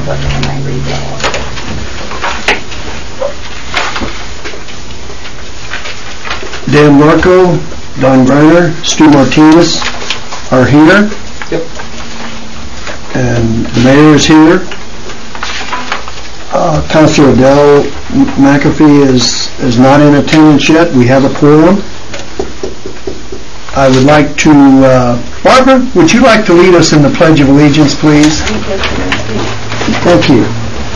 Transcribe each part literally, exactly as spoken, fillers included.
when I read that. Dan Marco, Don Brenner, Stu Martinez are here. Yep. And the mayor is here. Uh, Councilor Adele McAfee is, is not in attendance yet. We have a quorum. I would like to, uh, Barbara, would you like to lead us in the Pledge of Allegiance, please? Thank you.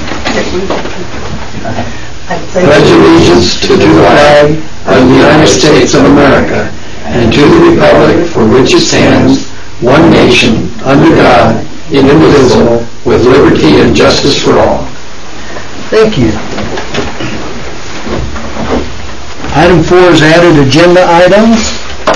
Pledge allegiance to the flag of the United States of America and to the republic for which it stands, one nation, under God, indivisible, with liberty and justice for all. Thank you. Item four is added agenda items.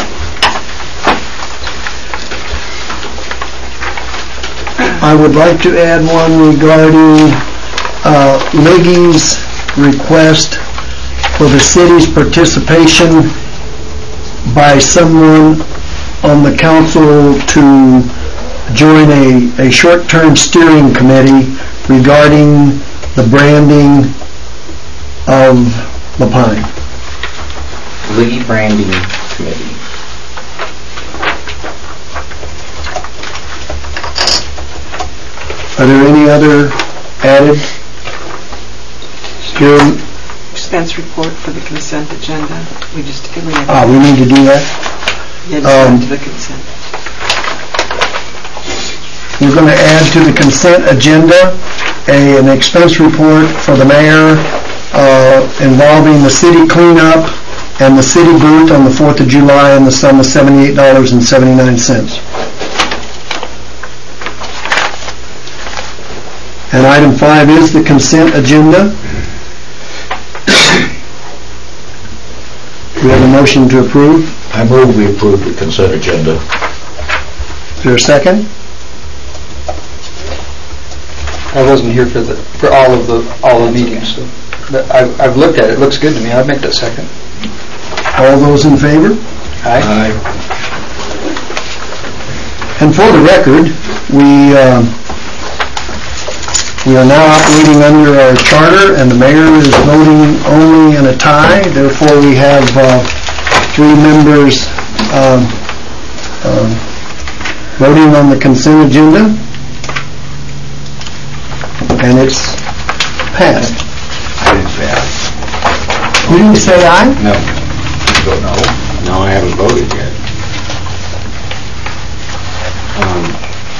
I would like to add one regarding uh, Leggy's request for the city's participation by someone on the council to join a, a short-term steering committee regarding the branding of La Pine. Leggy Branding Committee. Are there any other added? Steering? Expense report for the consent agenda. We just we have Ah, we need to do that. yeah, just um, add to the consent. We're going to add to the consent agenda a, an expense report for the mayor uh, involving the city cleanup and the city booth on the fourth of July in the sum of seventy-eight dollars and seventy-nine cents. And item five is the consent agenda. We have a motion to approve. I move we approve the consent agenda. Is there a second? I wasn't here for the for all of the all the meetings, so but I've, I've looked at it. It looks good to me. I'd make that second. All those in favor? Aye. Aye. And for the record, we uh, we are now operating under our charter, and the mayor is voting only in a tie. Therefore, we have uh, three members um, um, voting on the consent agenda, and it's passed. I didn't say aye. You didn't say aye? No. You don't know? No, I haven't voted yet. Um,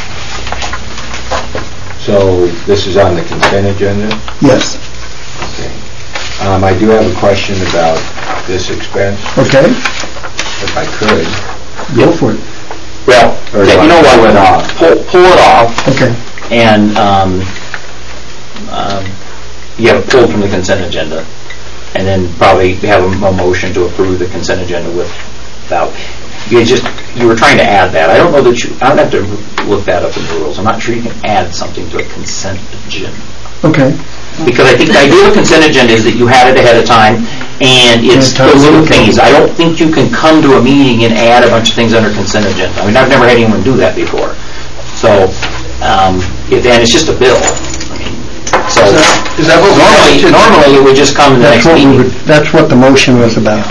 so this is on the consent agenda? Yes. Okay. Um, I do have a question about this expense, Okay. if I could. Go for it. Well, Or do okay, I you know pull what? it off? Pull, pull it off, Okay. and um, um, you have it pulled from the consent agenda, and then probably have a, a motion to approve the consent agenda without. You just you were trying to add that. I don't know that you. I don't have to look that up in the rules. I'm not sure you can add something to a consent agenda. Okay. Because I think the idea of a consent agenda is that you had it ahead of time, and it's Yeah, the little okay. things. I don't think you can come to a meeting and add a bunch of things under consent agenda. I mean, I've never had anyone do that before. So, um, if, and it's just a bill. I mean, so Is that what we normally, have to- normally it would just come in the That's next what, we meeting. would, that's what the motion was about.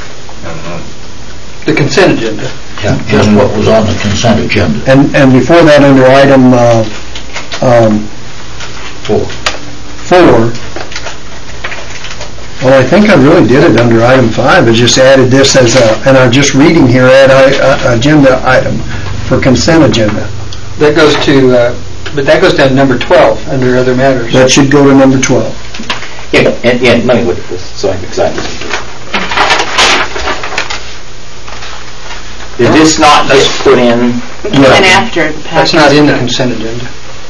The consent agenda. Yeah, just what was on the consent agenda. And and before that, under item uh, um, Four. four, well, I think I really did it under item five. I just added this as a, and I'm just reading here, add I- uh, agenda item for consent agenda. That goes to, uh, but that goes down to number twelve under other matters. That should go to number twelve. Yeah, and, yeah, let me look at this so I can exactly. Did this not get put in? And after the That's not in the consent agenda.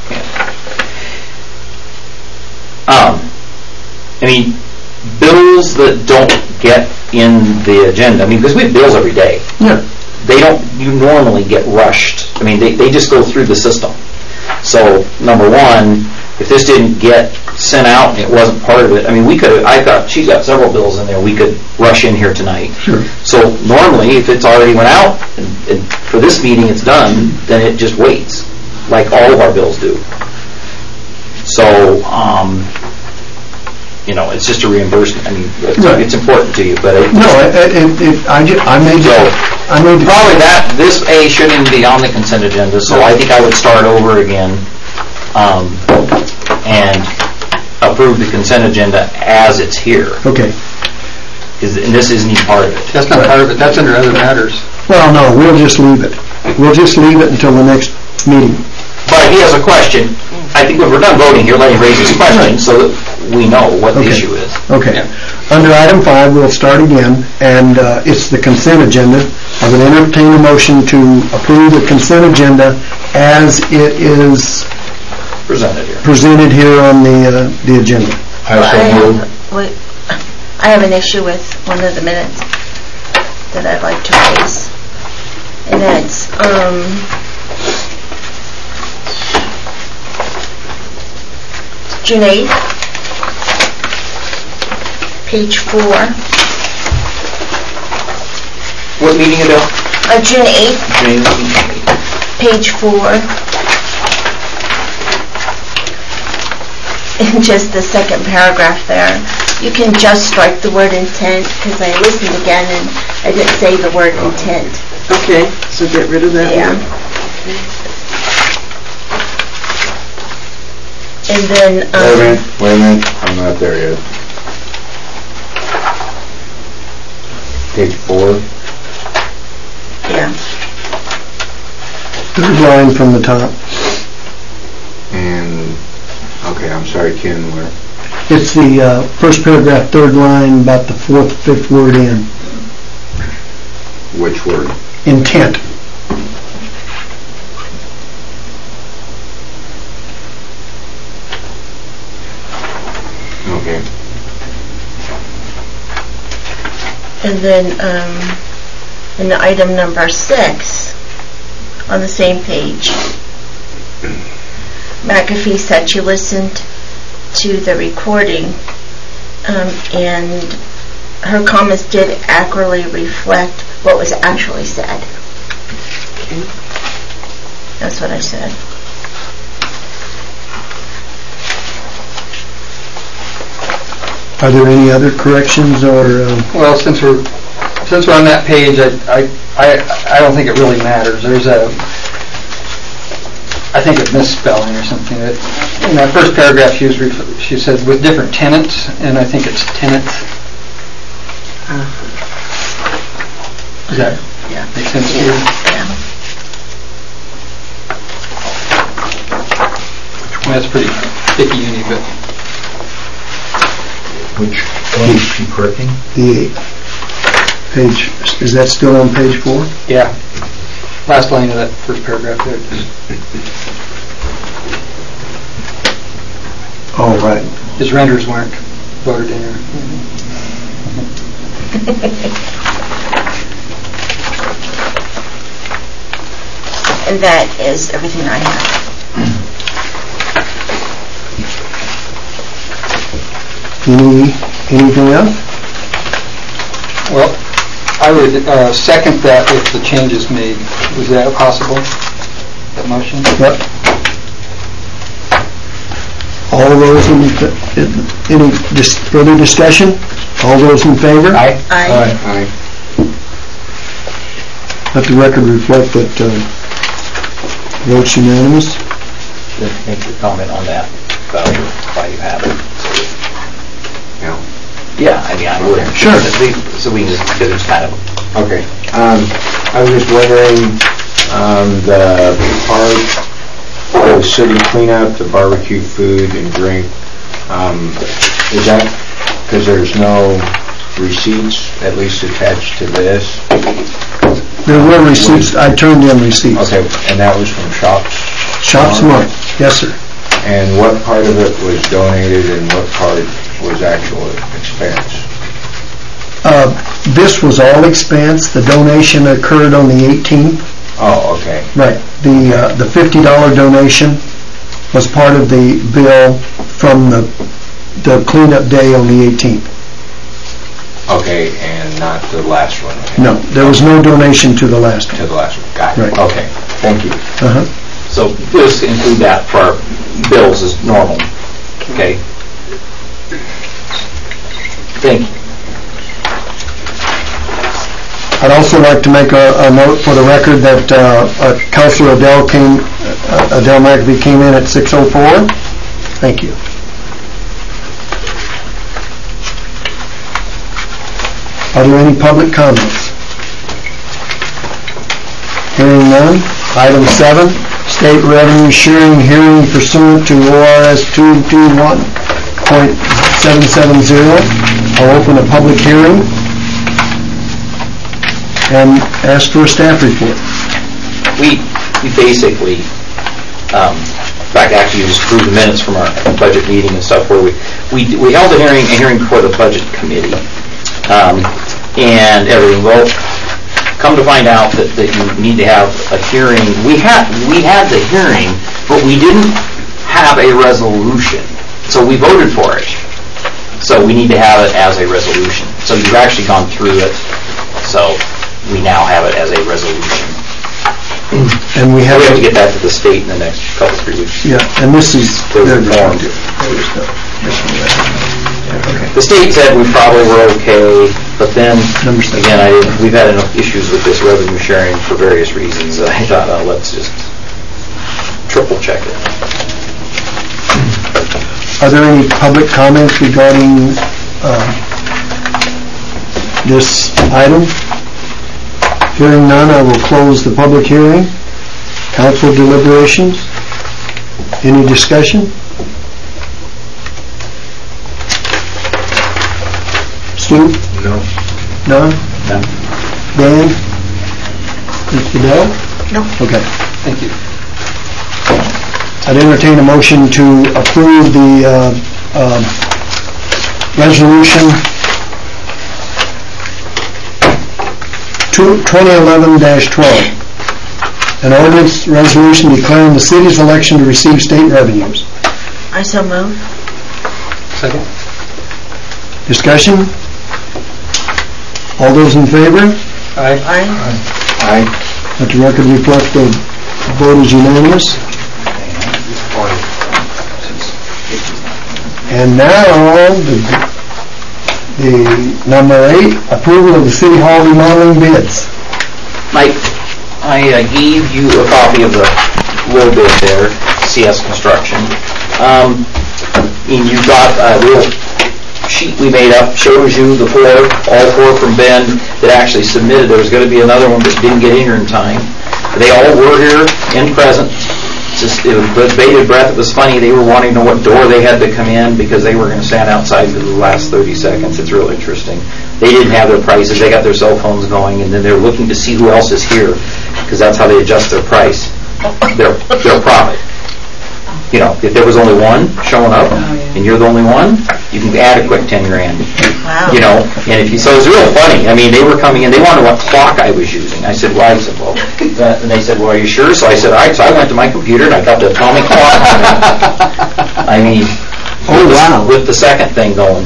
Um, I mean, bills that don't get in the agenda, I mean, because we have bills every day. Yeah. They don't, you normally get rushed. I mean, they, they just go through the system. So, number one, if this didn't get sent out and it wasn't part of it, I mean, we could have, I got, she's got several bills in there we could rush in here tonight. Sure. So, normally, if it's already went out and, and for this meeting it's done, then it just waits, like all of our bills do. So, So, um, you know, it's just a reimbursement. I mean, it's, Right. it's important to you, but it, No, it, it, it, I ju, I made, So, I made. the- probably that, this A shouldn't even be on the consent agenda, so I think I would start over again, um, and approve the consent agenda as it's here. Okay. 'Cause- and this isn't even part of it. That's not part of it, that's under other matters. Well, no, we'll just leave it. We'll just leave it until the next meeting. But if he has a question, I think when we're done voting here, let him raise his question so that we know what the Okay. issue is. Okay. Yeah. Under item five, we'll start again, and uh, it's the consent agenda. I would entertain a motion to approve the consent agenda as it is Presented here. presented here on the, uh, the agenda. I have, wait, I have an issue with one of the minutes that I'd like to raise. And that's, um, June eighth, page four. What meeting ago? Uh, June eighth, page four. In just the second paragraph there, you can just strike the word intent, because I listened again and I didn't say the word intent. Okay, so get rid of that Yeah. one. And then, um... um, Wait a minute, wait a minute, I'm not there yet. Page four. Yeah. Third line from the top. And, okay, I'm sorry, Ken, where? It's the uh, first paragraph, third line, about the fourth, fifth word in. Which word? Intent. Okay. And then, um, in item number six, on the same page, McAfee said she listened to the recording, um, and her comments did accurately reflect what was actually said. Okay. That's what I said. Are there any other corrections or, um, Well, since we're, since we're on that page, I, I, I I don't think it really matters. There's a, I think a misspelling or something. That, in that first paragraph, she was, ref- she said with different tenants, and I think it's tenants. Uh, Does that Yeah. make sense to you? Yeah. I mean, that's pretty sticky, uni, but Which one is she correcting? the page, is that still on page four? yeah. Last line of that first paragraph there. Oh, right. His renders weren't voted in. And that is everything I have. Any, anything else? Well, I would uh, second that with the changes made. Was that possible? That motion? Yep. All those in, any dis- further discussion? All those in favor? Aye. I, Aye. Let the record reflect that uh, vote's unanimous. Just make your comment on that, about why you have it. Yeah. Yeah, I mean, I would. Sure. So we just, because it's kind of, Okay. Um, I was just wondering, um, the part, the city cleanup, the barbecue food and drink, um, is that, because there's no receipts, at least attached to this? There were receipts, I turned in receipts. Okay, and that was from Shops? Shops Mart, yes, sir. And what part of it was donated and what part was actual expense? Uh, This was all expense. The donation occurred on the eighteenth. Oh, okay. Right. The uh, the fifty dollar donation was part of the bill from the the cleanup day on the eighteenth. Okay, and not the last one? No, there was no donation to the last To one. the last one, got it. Right. Okay, thank you. Uh-huh. so just include that for our bills as normal. Okay? Thank you. I'd also like to make a, a note for the record that uh, uh, Councilor Adele came, uh, Adele McAfee came in at six oh four. Thank you. Are there any public comments? Hearing none. Item seven, state revenue sharing hearing pursuant to O R S two twenty-one point seven seven zero. I'll open a public hearing and ask for a staff report. We, we basically, um, in fact, actually just approved the minutes from our budget meeting and stuff where we, we, we held a hearing, a hearing before the budget committee, um, and everything. Well, come to find out that, that you need to have a hearing. We had, we had the hearing, but we didn't have a resolution. So we voted for it. So we need to have it as a resolution. So you've actually gone through it. So we now have it as a resolution. And we have, we have to get that to the state in the next couple, three weeks. Yeah, and this is their form. The state said we probably were okay, but then again, I didn't, we've had enough issues with this revenue sharing for various reasons that I thought, oh, let's just triple check it. Are there any public comments regarding uh, this item? Hearing none, I will close the public hearing. Council deliberations. Any discussion? Stu? No. None? No. Dan? Mister Dell? No. Okay. Thank you. I'd entertain a motion to approve the uh, uh, resolution twenty eleven dash twelve, an ordinance resolution declaring the city's election to receive state revenues. I so move. Second. Discussion? All those in favor? Aye. Aye. Aye. Let the record reflect the vote is unanimous. And now, the, the number eight, approval of the City Hall remodeling bids. Mike, I uh, gave you a copy of the low bid there, C S Construction. Um, and you got a real sheet we made up, shows you the four, all four from Ben that actually submitted. There was going to be another one that didn't get in here in time. They all were here in present. Just, it was bated breath. It was funny. They were wanting to know what door they had to come in because they were going to stand outside for the last thirty seconds. It's real interesting. They didn't have their prices. They got their cell phones going, and then they're looking to see who else is here because that's how they adjust their price, their their profit. You know, if there was only one showing up and you're the only one, you can add a quick ten grand. Wow. You know, and if you, so it's real funny. I mean, they were coming in, they wanted what clock I was using. I said, well, I said, well, that, and they said, well, are you sure? So I said, all right. So I went to my computer and I got the atomic clock. I mean, oh wow, with the second thing going.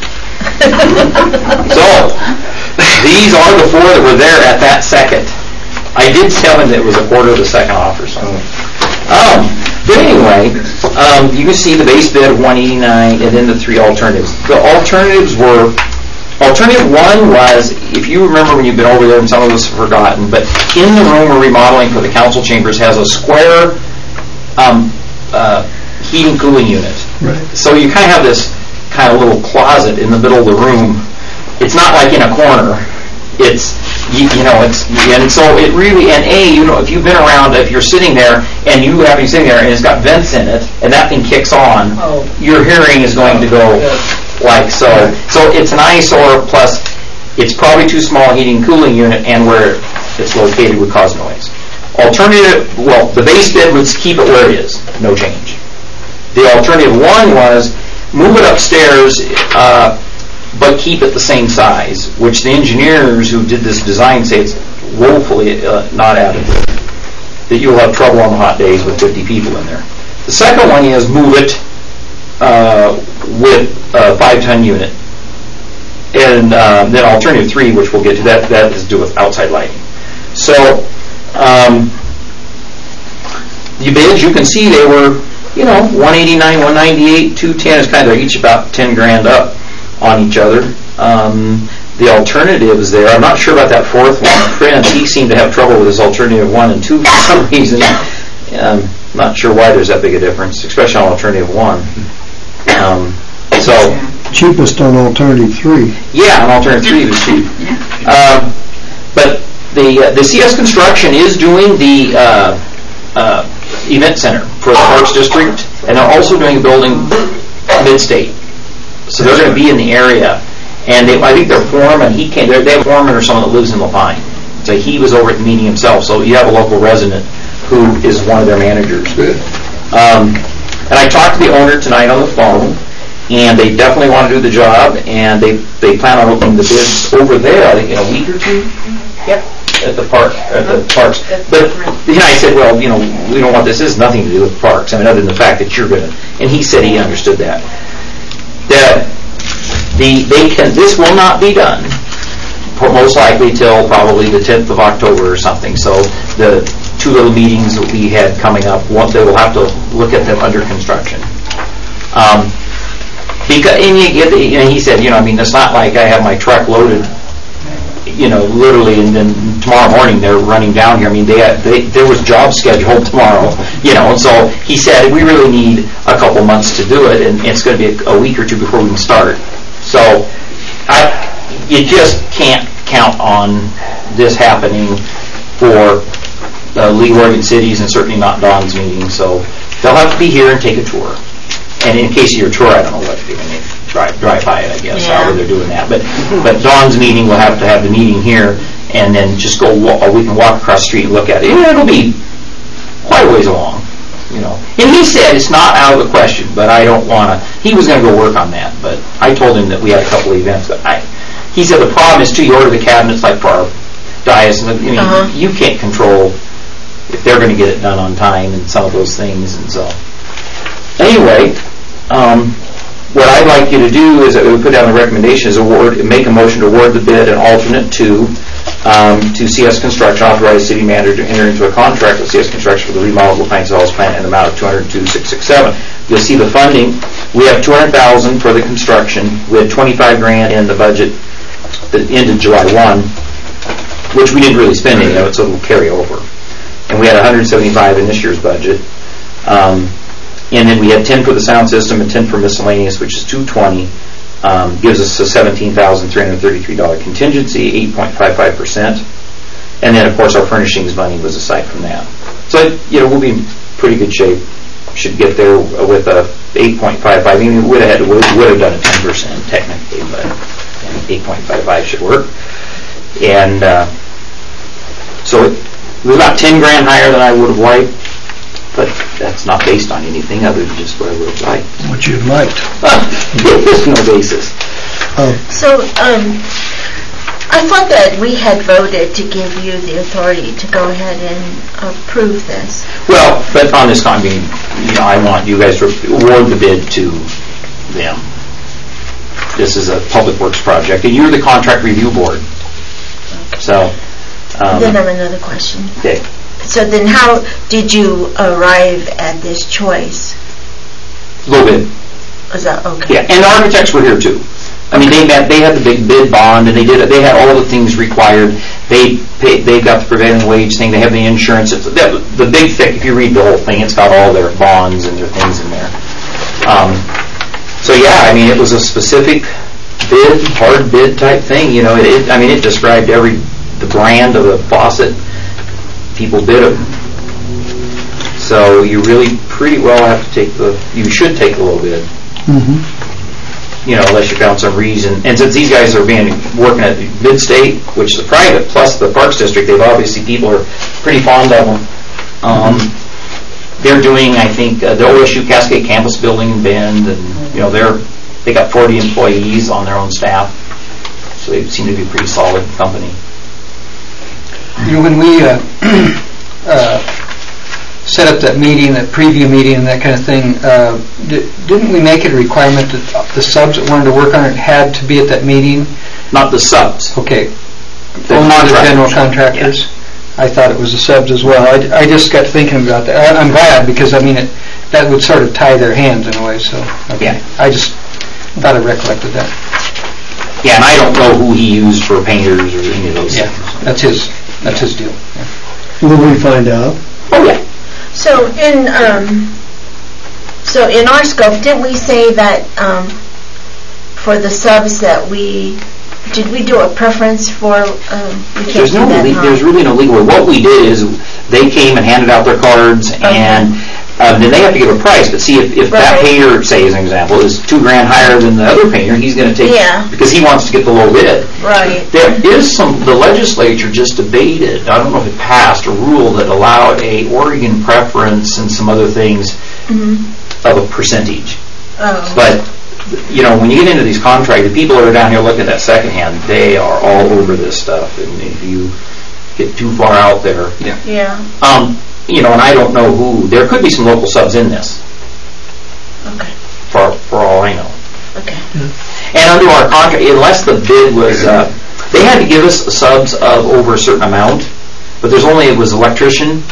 So these are the four that were there at that second. I did tell them that it was a quarter of a second off or something. Um, but anyway, um, you can see the base bid of one eighty-nine and then the three alternatives. The alternatives were, alternative one was, if you remember when you've been over there and some of us have forgotten, but in the room we're remodeling for the council chambers has a square um, uh, heating cooling unit. Right. So you kind of have this kind of little closet in the middle of the room. It's not like in a corner. It's, you, you know, it's, and so it really, and A, you know, if you've been around, if you're sitting there, and you happen to be sitting there, and it's got vents in it, and that thing kicks on, oh. your hearing is going to go like so. So it's an eyesore, plus it's probably too small heating cooling unit, and where it's located would cause noise. Alternative, well, the base bid would keep it where it is, no change. The alternative one was move it upstairs, uh, but keep it the same size, which the engineers who did this design say it's woefully uh, not adequate, that you'll have trouble on the hot days with fifty people in there. The second one is move it uh, with a five-ton unit. And uh, then alternative three, which we'll get to, that, that is to do with outside lighting. So um, the bids, you can see they were you know, one eighty-nine, one ninety-eight, two ten is kind of, they're each about ten grand up on each other. Um, the alternatives there, I'm not sure about that fourth one. Prince, he seemed to have trouble with his alternative one and two for some reason. Um, not sure why there's that big a difference, especially on alternative one. Um, so cheapest on alternative three. Yeah, on alternative three was cheap. Um, but the uh, the C S Construction is doing the uh, uh, event center for the Parks District, and they're also doing a building mid-state. So they're going to be in the area. And they, I think their foreman, he came, they have a foreman or someone that lives in Lapine. So he was over at the meeting himself. So you have a local resident who is one of their managers. Good. Um, and I talked to the owner tonight on the phone, and they definitely want to do the job, and they they plan on opening the bids over there, I think, in a week or two. Yep. At the park, at the parks. But you know, I said, well, you know, we don't want this. This has nothing to do with parks. I mean, other than the fact that you're going to. And he said he understood that. That the they can. This will not be done, most likely till probably the tenth of October or something. So the two little meetings that we had coming up, one, they will have to look at them under construction. Um, because and you get, you know, he said, you know, I mean, it's not like I have my truck loaded, you know, literally, and then tomorrow morning they're running down here. I mean, they, had, they there was job scheduled tomorrow, you know, and so he said we really need a couple months to do it, and it's going to be a, a week or two before we can start. So I, you just can't count on this happening for uh, League of Oregon Cities, and certainly not Don's meeting. So they'll have to be here and take a tour. And in case of your tour, I don't know what they're going to drive drive by it, I guess, yeah. however they're doing that. But but Dawn's meeting, we'll have to have the meeting here, and then just go. Walk, or we can walk across the street and look at it. Yeah, it'll be quite a ways along, you know. And he said it's not out of the question, but I don't want to. He was going to go work on that, but I told him that we had a couple of events. That I, he said the problem is too. You order the cabinets like for our dais, and I mean, uh-huh. you can't control if they're going to get it done on time and some of those things, and so. Anyway, um, what I'd like you to do is that we put down the recommendation is award, make a motion to award the bid and alternate two um, to C S Construction, authorize city manager to enter into a contract with C S Construction for the remodel of the Pines Falls plant in the amount of two hundred two thousand six hundred sixty-seven. You'll see the funding. We have two hundred thousand dollars for the construction. We had twenty-five grand in the budget that ended July first, which we didn't really spend any of it, so it will carry over. And we had one hundred seventy-five in this year's budget. Um, And then we had ten for the sound system and ten for miscellaneous, which is two hundred twenty. Um, gives us a seventeen thousand three hundred thirty-three dollars contingency, eight point five five percent. And then, of course, our furnishings money was aside from that. So, you know, we'll be in pretty good shape. Should get there with a eight point five five. I mean, we would have had to, would have done a ten percent technically, but eight point five five should work. And uh, so it was about ten grand higher than I would have liked. But that's not based on anything other than just what I would have liked. What you'd liked. There's no basis. Oh. So, um, I thought that we had voted to give you the authority to go ahead and approve this. Well, but on this, I mean, you know, I want you guys to award the bid to them. This is a public works project, and you're the contract review board. So. Um, then I have another question. Okay. So then how did you arrive at this choice? A little bit. Was that okay? Yeah, and the architects were here too. I mean, they had, they had the big bid bond, and they did it. They had all the things required. They paid, they got the prevailing wage thing. They have the insurance. It's, the, the big thick, if you read the whole thing, it's got all their bonds and their things in there. Um, so yeah, I mean, it was a specific bid, hard bid type thing. You know, it, it, I mean, it described every the brand of the faucet. People bid them. So you really pretty well have to take the, you should take the low bid. Mm-hmm. You know, unless you found some reason. And since these guys are being working at Mid-State, which is a private, plus the Parks District, they've obviously, people are pretty fond of them. Um, mm-hmm. They're doing, I think, uh, the O S U Cascade Campus Building in Bend, and, you know, they're, they got forty employees on their own staff. So they seem to be a pretty solid company. You know, when we uh, uh, set up that meeting, that preview meeting, and that kind of thing, uh, di- didn't we make it a requirement that the subs that wanted to work on it had to be at that meeting? Not the subs. Okay. The Only the general contractors? Yeah. I thought it was the subs as well. I, I just got thinking about that. I, I'm glad because, I mean, it, that would sort of tie their hands in a way, so, okay. Yeah. I just thought I recollected that. Yeah, and I don't know who he used for painters or any of those Yeah, things. that's his, that's his deal. Yeah. Will we find out? Oh, yeah. So in, um, so in our scope, didn't we say that, um, for the subs that we, did we do a preference for, um, we can't There's do no, that, le- huh? there's really no legal way. What we did is, they came and handed out their cards, and um, then they have to give a price. But see, if, if that Right. painter, say as an example, is two grand higher than the other painter, he's going to take, Yeah. because he wants to get the low bid. Right. There is some, the legislature just debated, I don't know if it passed, a rule that allowed a Oregon preference and some other things of a percentage. Oh. But, you know, when you get into these contracts, the people that are down here looking at that secondhand, they are all over this stuff. And if you get too far out there, Yeah. um, you know, and I don't know who, there could be some local subs in this, Okay. for, for all I know. Okay. And under our contract, unless the bid was, uh, they had to give us subs of over a certain amount, but there's only, it was electrician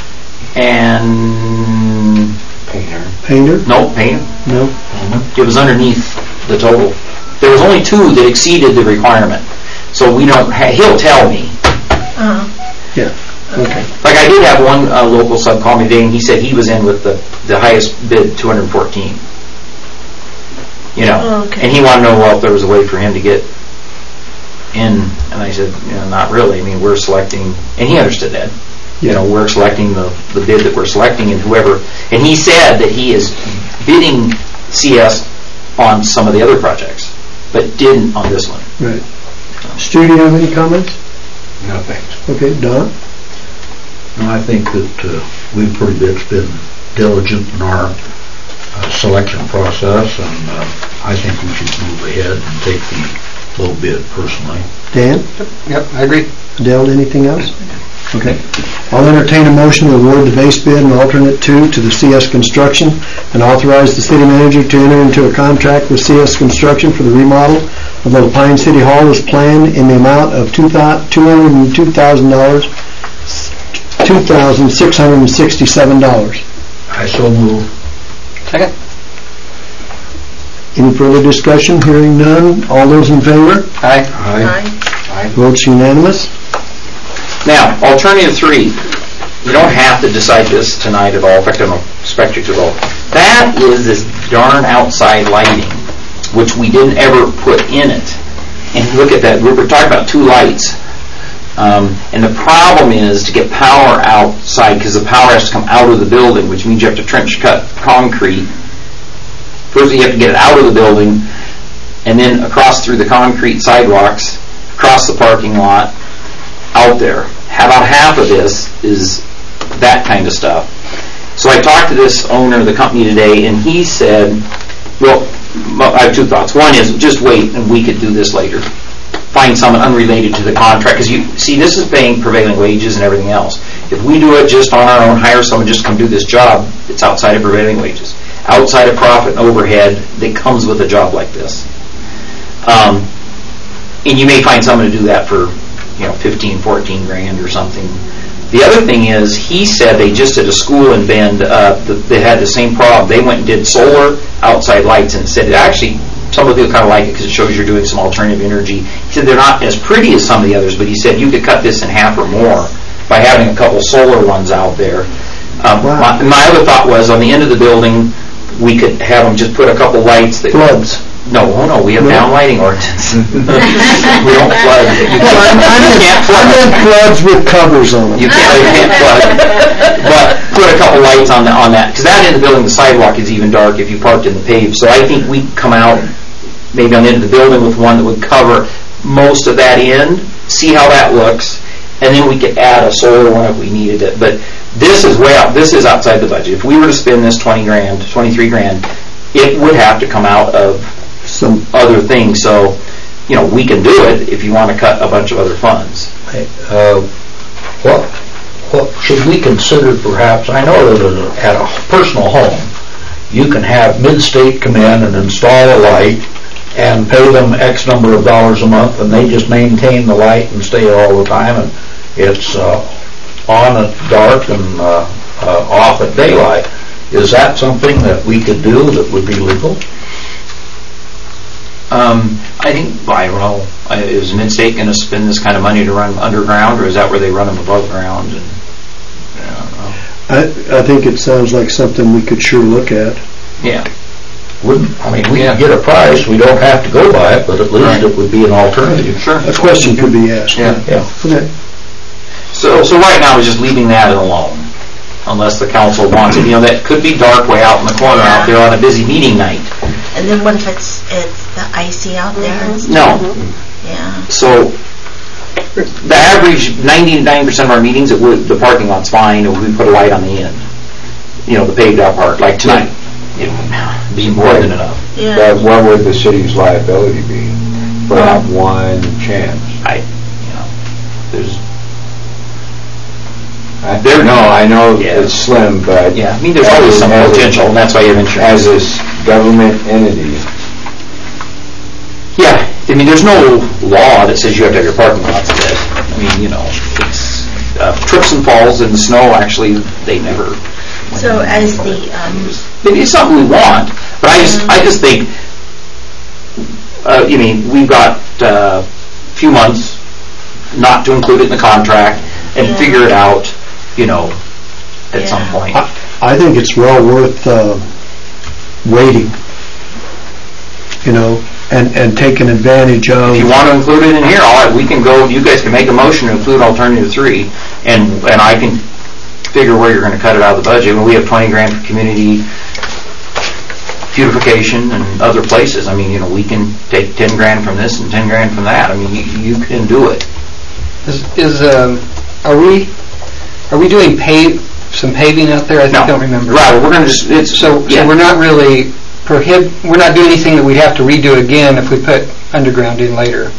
and, Painter. Painter? no, painter. No? It was underneath the total. There was only two that exceeded the requirement. So we don't, ha- he'll tell me. Uh-huh. Yeah, okay. Like I did have one uh, local sub call me today, and he said he was in with the, the highest bid, two hundred fourteen. You know, Oh, okay. and he wanted to know, well, if there was a way for him to get in, and I said, you know, not really. I mean, we're selecting, and he understood that. You know, we're selecting the, the bid that we're selecting, and whoever, and he said that he is bidding C S on some of the other projects, but didn't on this one. Right. Stu, do you have any comments? No, thanks. Okay, Don? No, I think that uh, we've pretty much been diligent in our uh, selection process, and uh, I think we should move ahead and take the low bid personally. Dan? Yep, I agree. Adele, anything else? Okay. I'll entertain a motion to award the base bid and alternate two to the C S Construction and authorize the city manager to enter into a contract with C S Construction for the remodel of the Lapine City Hall as planned in the amount of two hundred two thousand dollars, two thousand six hundred sixty-seven dollars. I so move. Second. Any further discussion? Hearing none. All those in favor? Aye. Aye. Votes unanimous. Now, alternative three, you don't have to decide this tonight at all. In fact, I don't expect you to at all. That is this darn outside lighting, which we didn't ever put in it. And look at that, we're we're talking about two lights. Um, and the problem is to get power outside, because the power has to come out of the building, which means you have to trench cut concrete. First you have to get it out of the building, and then across through the concrete sidewalks, across the parking lot, out there. About half of this is that kind of stuff. So I talked to this owner of the company today, and he said, well, I have two thoughts. One is just wait, and we could do this later. Find someone unrelated to the contract, because you see, this is paying prevailing wages and everything else. If we do it just on our own, hire someone just to come do this job, it's outside of prevailing wages. Outside of profit and overhead that comes with a job like this. Um, and you may find someone to do that for, you know, fifteen, fourteen grand or something. The other thing is, he said they just did a school in Bend, uh, they had the same problem. They went and did solar outside lights, and said it actually, some of people kind of like it because it shows you're doing some alternative energy. He said they're not as pretty as some of the others, but he said you could cut this in half or more by having a couple solar ones out there. Um, Wow. my, my other thought was, on the end of the building, we could have them just put a couple lights that... Floods. No, oh no, we have No? downlighting ordinance. We don't flood. You Well, I can't, you can't I flood. meant floods with covers on them. You can't, you can't flood. But put a couple lights on, the, on that, because that end of the building, the sidewalk is even dark if you parked in the pave. So I think we'd come out maybe on the end of the building with one that would cover most of that end, see how that looks, and then we could add a solar one if we needed it. But this is way out, this is outside the budget. If we were to spend this twenty grand, twenty-three grand, it would have to come out of Some other things. So, you know, we can do it if you want to cut a bunch of other funds. Uh, what, what should we consider perhaps, I know that at a personal home, you can have Mid-State come in and install a light and pay them X number of dollars a month, and they just maintain the light and stay all the time, and it's uh, on at dark and uh, uh, off at daylight. Is that something that we could do that would be legal? Um, I think, I don't know, I- is Midstate going to spend this kind of money to run underground, or is that where they run them above ground? And I don't know. I, I think it sounds like something we could sure look at. Yeah. Wouldn't, I mean, we can get a price, we don't have to go by it, but at least Right. it would be an alternative. Sure. A question could be asked. Yeah. Yeah. Okay. So, so right now, we're just leaving that alone, unless the council wants it. You know, that could be dark way out in the corner out there on a busy meeting night. And then what if it's, it's the icy out there? and stuff? No. Yeah. So, the average, ninety-nine percent of our meetings, it would, the parking lot's fine, or we put a light on the end. You know, the paved out part, like tonight. It'd be more than enough. Yeah. But what would the city's liability be for that one chance? I, you know, there's, I don't know, I know Yeah. it's slim, but... yeah, I mean, there's always some as a- potential, and that's why you have insurance. As this government entity, Yeah, I mean, there's no law that says you have to have your parking lots lit. I mean, you know, it's, uh, trips and falls in the snow, actually, they never... So as the, um, Maybe it's something we want, but I just, I just think, uh, you mean, we've got a few months not to include it in the contract and Yeah. figure it out, you know, at some Yeah. point. I, I think it's well worth uh, waiting, you know, and, and taking advantage of... If you want to include it in here, all right, we can go, you guys can make a motion to include alternative three, and, and I can figure where you're going to cut it out of the budget. When we have twenty grand for community beautification and other places, I mean, you know, we can take ten grand from this and ten grand from that. I mean, you, you can do it. Is, is, um, are we, are we doing pave, some paving out there? I No. don't remember. Right, we're going to just, it's, So, yeah. so we're not really prohib, we're not doing anything that we'd have to redo again if we put underground in later.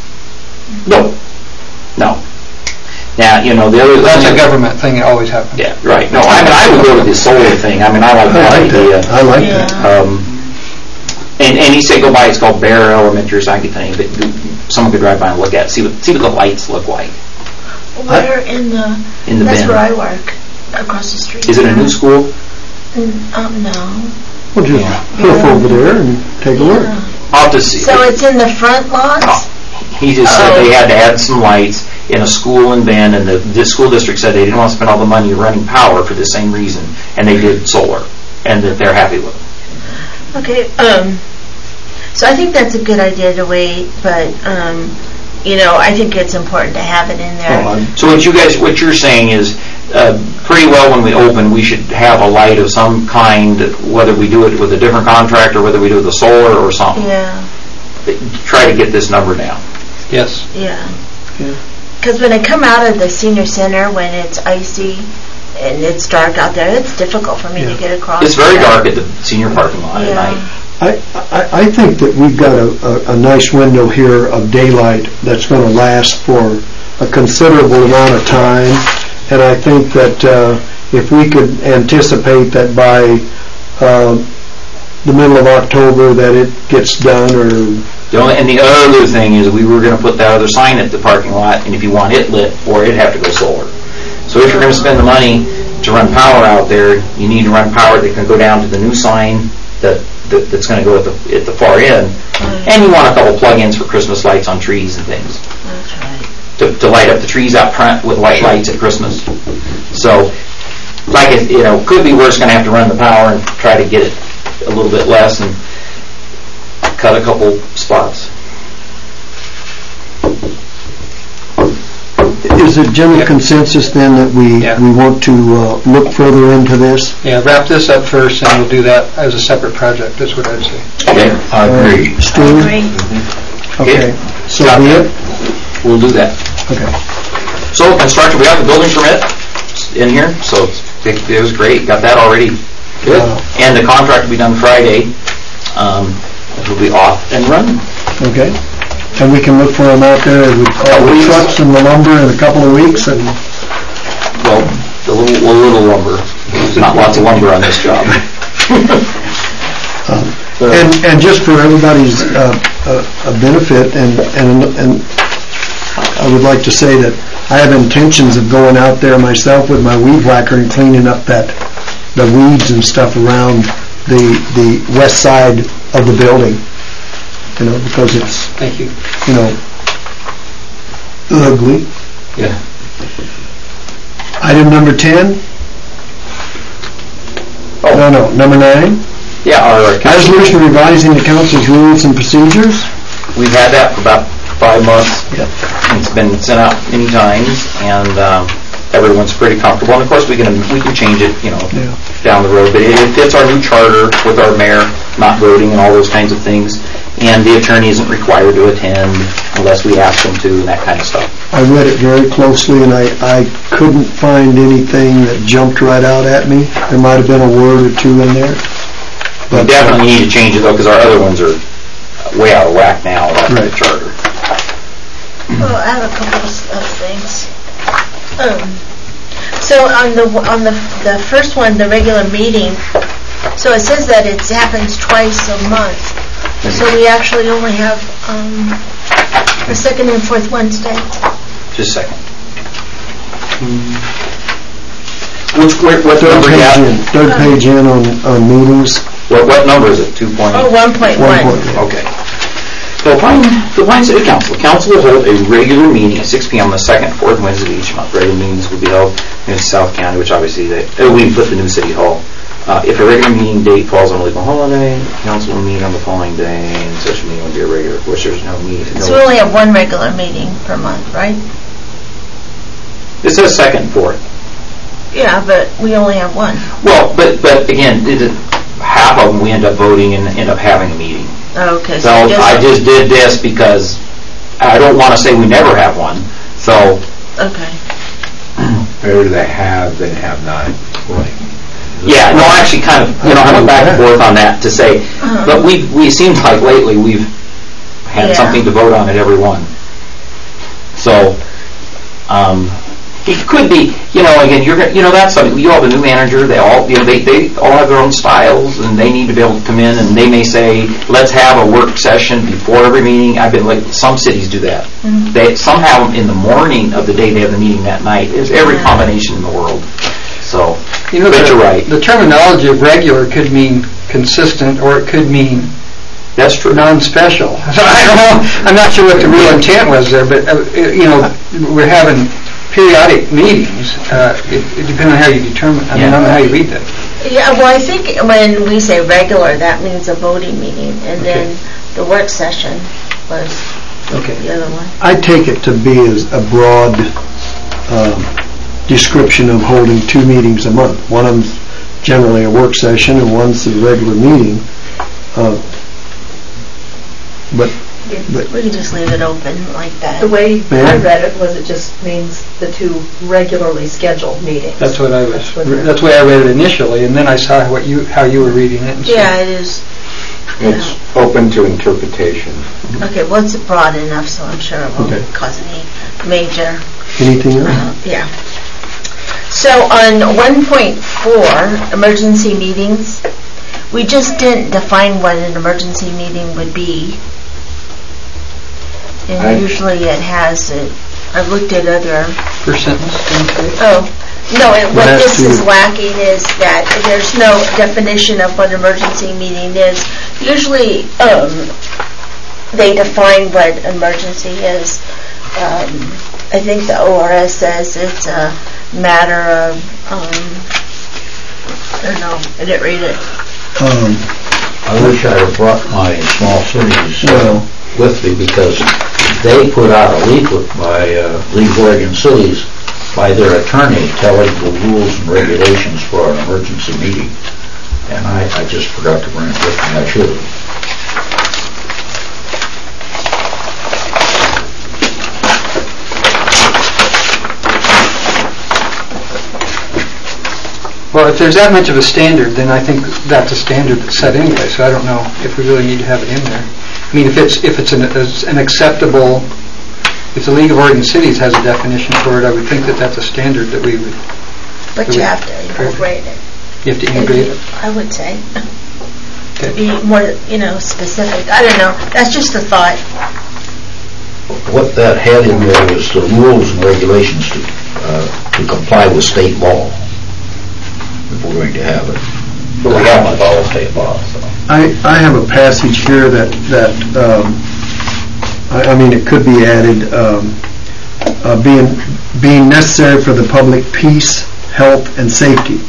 No, no. Now, you know, the other... That's a government thing, it always happens. Yeah, right. No, I mean, I would go with the solar thing. I mean, I like I that like idea. that. I like that. yeah. Um, and, and he said go by, it's called Bear Elementary, so I could think, but someone could drive by and look at it, see what, see what the lights look like Where in the, in the that's bin. where I work, across the street. Is it a new school? Mm, Um, no. We'll just hoof over there and take a look. Yeah. I'll have to see. So it's in the front lots? Oh. He just said Oh. they had to add some lights in a school in Bend, and the, the school district said they didn't want to spend all the money running power for the same reason, and they did solar, and that they're happy with it. Okay, um, so I think that's a good idea to wait, but, um, you know, I think it's important to have it in there. Oh, I'm- So what you guys, what you're saying is, uh, pretty well when we open, we should have a light of some kind, whether we do it with a different contractor, whether we do it with the solar or something. Yeah, Try to get this number down. Yes. yeah. Because when I come out of the senior center, when it's icy and it's dark out there, it's difficult for me Yeah. to get across. It's very there. dark at the senior parking lot at Yeah. night. I, I, I think that we've got a, a, a nice window here of daylight that's going to last for a considerable amount of time, and I think that uh, if we could anticipate that by uh, the middle of October that it gets done, or The only, and the other thing is, we were going to put that other sign at the parking lot, and if you want it lit, or it'd have to go solar. So if you're going to spend the money to run power out there, you need to run power that can go down to the new sign that, that that's going to go at the at the far end, and you want a couple plug-ins for Christmas lights on trees and things. That's right. To, to light up the trees out front with white lights at Christmas. So, like, it, you know, could be we're just going to have to run the power and try to get it a little bit less and cut a couple spots. is it general consensus then that we, Yeah. we want to uh, look further into this? Yeah, wrap this up first, and we'll do that as a separate project, that's what I'd say. Okay, I agree. I Stu? agree. Okay, so Got be that. it? we'll do that. Okay. So, construction, we have the building permit in here, so it, it was great, got that already. Good. Wow. And the contract will be done Friday. Um, it'll be off and running. Okay. And we can look for them out there with all the trucks and the lumber in a couple of weeks, and Well, a little, a little lumber. There's not lots of lumber on this job. Um, And, and just for everybody's uh, uh, benefit, and, and, and I would like to say that I have intentions of going out there myself with my weed whacker and cleaning up that, the weeds and stuff around the, the west side of the building, you know, because it's, Thank you. you know, ugly. Yeah. Item number ten? Oh. No, no, number nine? Yeah, our council, Resolution revising the council's rules and procedures. we've had that for about five months. Yep. It's been sent out many times, and um, everyone's pretty comfortable. And of course, we can we can change it, you know, Yeah. down the road. But it, it fits our new charter with our mayor not voting and all those kinds of things. And the attorney isn't required to attend unless we ask them to, and that kind of stuff. I read it very closely, and I, I couldn't find anything that jumped right out at me. There might have been a word or two in there. We But, uh, definitely need to change it though, because our other ones are way out of whack now. That's the Right. charter. Well, I have a couple of of things. Um, So on the, on the, the first one, the regular meeting, so it says that it happens twice a month. So we actually only have um, the second and fourth Wednesday. Just a second. Which, where- what Third number you page in, at? third page in on, on meetings. What, what number is it? Two point? Oh, one point One one. point, yeah. Okay. The Pine, the Pine City Council. The council will hold a regular meeting at six p m on the second, fourth Wednesday of each month. Regular meetings will be held in South County, which obviously they, oh, we put the new city hall. Uh, if a regular meeting date falls on a legal holiday, the council will meet on the following day, and such meeting will be a regular. Of course, there's no meeting. So we only have one regular meeting per month, right? It says second, and fourth. Yeah, but we only have one. Well, but but again, it, it, half of them we end up voting and end up having a meeting. Okay. So I just did this because I don't want to say we never have one. So Okay. Better to have than have not. yeah, no, I actually kind of you know I went back and forth on that to say, Uh-huh. but we we seemed like lately we've had Yeah. something to vote on at every one. So um, it could be, you know, again, you're gonna- you know that's something. You all have a new manager. They all you know they they all have their own styles, and they need to be able to come in and they may say, let's have a work session before every meeting. I've been like some cities do that. Mhm. They some have them in the morning of the day they have the meeting that night. There's every Yeah. combination in the world. So, You know, but the, you're right. the terminology of regular could mean consistent, or it could mean That's true. non-special. So I don't know, I'm not sure what the real intent was there, but, uh, you know, we're having periodic meetings, uh, it, it depends on how you determine, I mean, I don't know how you read that. Yeah, well, I think when we say regular, that means a voting meeting, and then the work session was Okay. the other one. I take it to be as a broad um, description of holding two meetings a month. One of them's generally a work session and one's a regular meeting. Uh, But, but We can just leave it open like that. The way I Yeah. read it was it just means the two regularly scheduled meetings. That's what I was, That's what- that's the way I read it initially, and then I saw what you, how you were reading it. and so- Yeah, it is. It's open to interpretation. Okay, well, it's broad enough, so I'm sure it won't Okay. cause any major, anything else? uh, yeah. So on one point four, emergency meetings, we just didn't define what an emergency meeting would be. I- And usually it has it, I've looked at other, First sentence, didn't you say? oh, no, it- what Well, this that's is the- lacking is that there's no definition of what an emergency meeting is. Usually, um, they define what emergency is. Um, I think the O R S says it's a matter of, um, I don't know, I didn't read it. Um, I wish I had brought my small cities uh, Well- with me, because they put out a leaflet by uh, League of Oregon Cities by their attorney telling the rules and regulations for an emergency meeting. And I, I just forgot to bring it with me. I should have. Well, if there's that much of a standard, then I think that's a standard that's set anyway, so I don't know if we really need to have it in there. I mean, if it's, if it's an, as an acceptable, if the League of Oregon Cities has a definition for it, I would think that that's a standard that we would, But you have to incorporate it. you have to integrate it. I would say, to Okay. be more, you know, specific. I don't know, that's just a thought. What that had in there was the rules and regulations to, uh, to comply with state law. if we're going to have it. But we have to follow state law, so. I, I have a passage here that, that, um, I, I mean, it could be added, um, uh, being, being necessary for the public peace, health, and safety.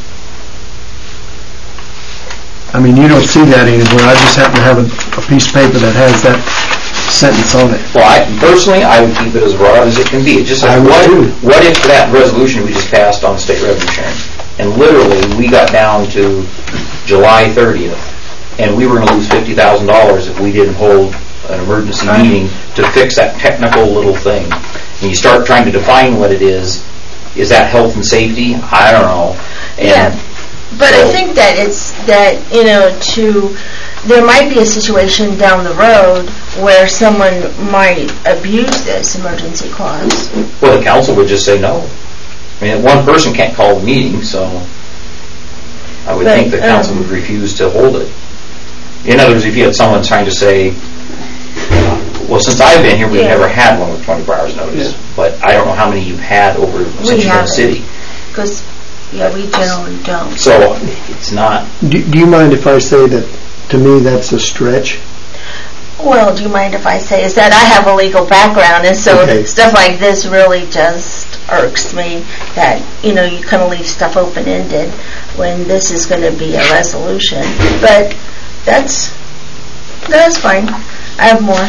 I mean, you don't see that anywhere. I just happen to have a, a piece of paper that has that sentence on it. Well, I, personally, I would keep it as broad as it can be. It just I says, would what, too. what if that resolution we just passed on state revenue sharing, and literally, we got down to July thirtieth, and we were going to lose fifty thousand dollars if we didn't hold an emergency meeting to fix that technical little thing. And you start trying to define what it is. Is that health and safety? I don't know. And Yeah, but so- I think that it's, that, you know, to, there might be a situation down the road where someone might abuse this emergency clause. Well, the council would just say no. I mean, one person can't call the meeting, so I would But, think the council um, would refuse to hold it. In other words, if you had someone trying to say, well, since I've been here, we've Yeah. never had one with twenty-four hours notice, but I don't know how many you've had over since We you've been in the haven't. city. Because, yeah, we generally don't. So it's not, Do, do you mind if I say that, to me, that's a stretch? Well, do you mind if I say, is that I have a legal background, and so Okay. stuff like this really just irks me, that, you know, you kind of leave stuff open-ended when this is going to be a resolution. But that's, that's fine. I have more.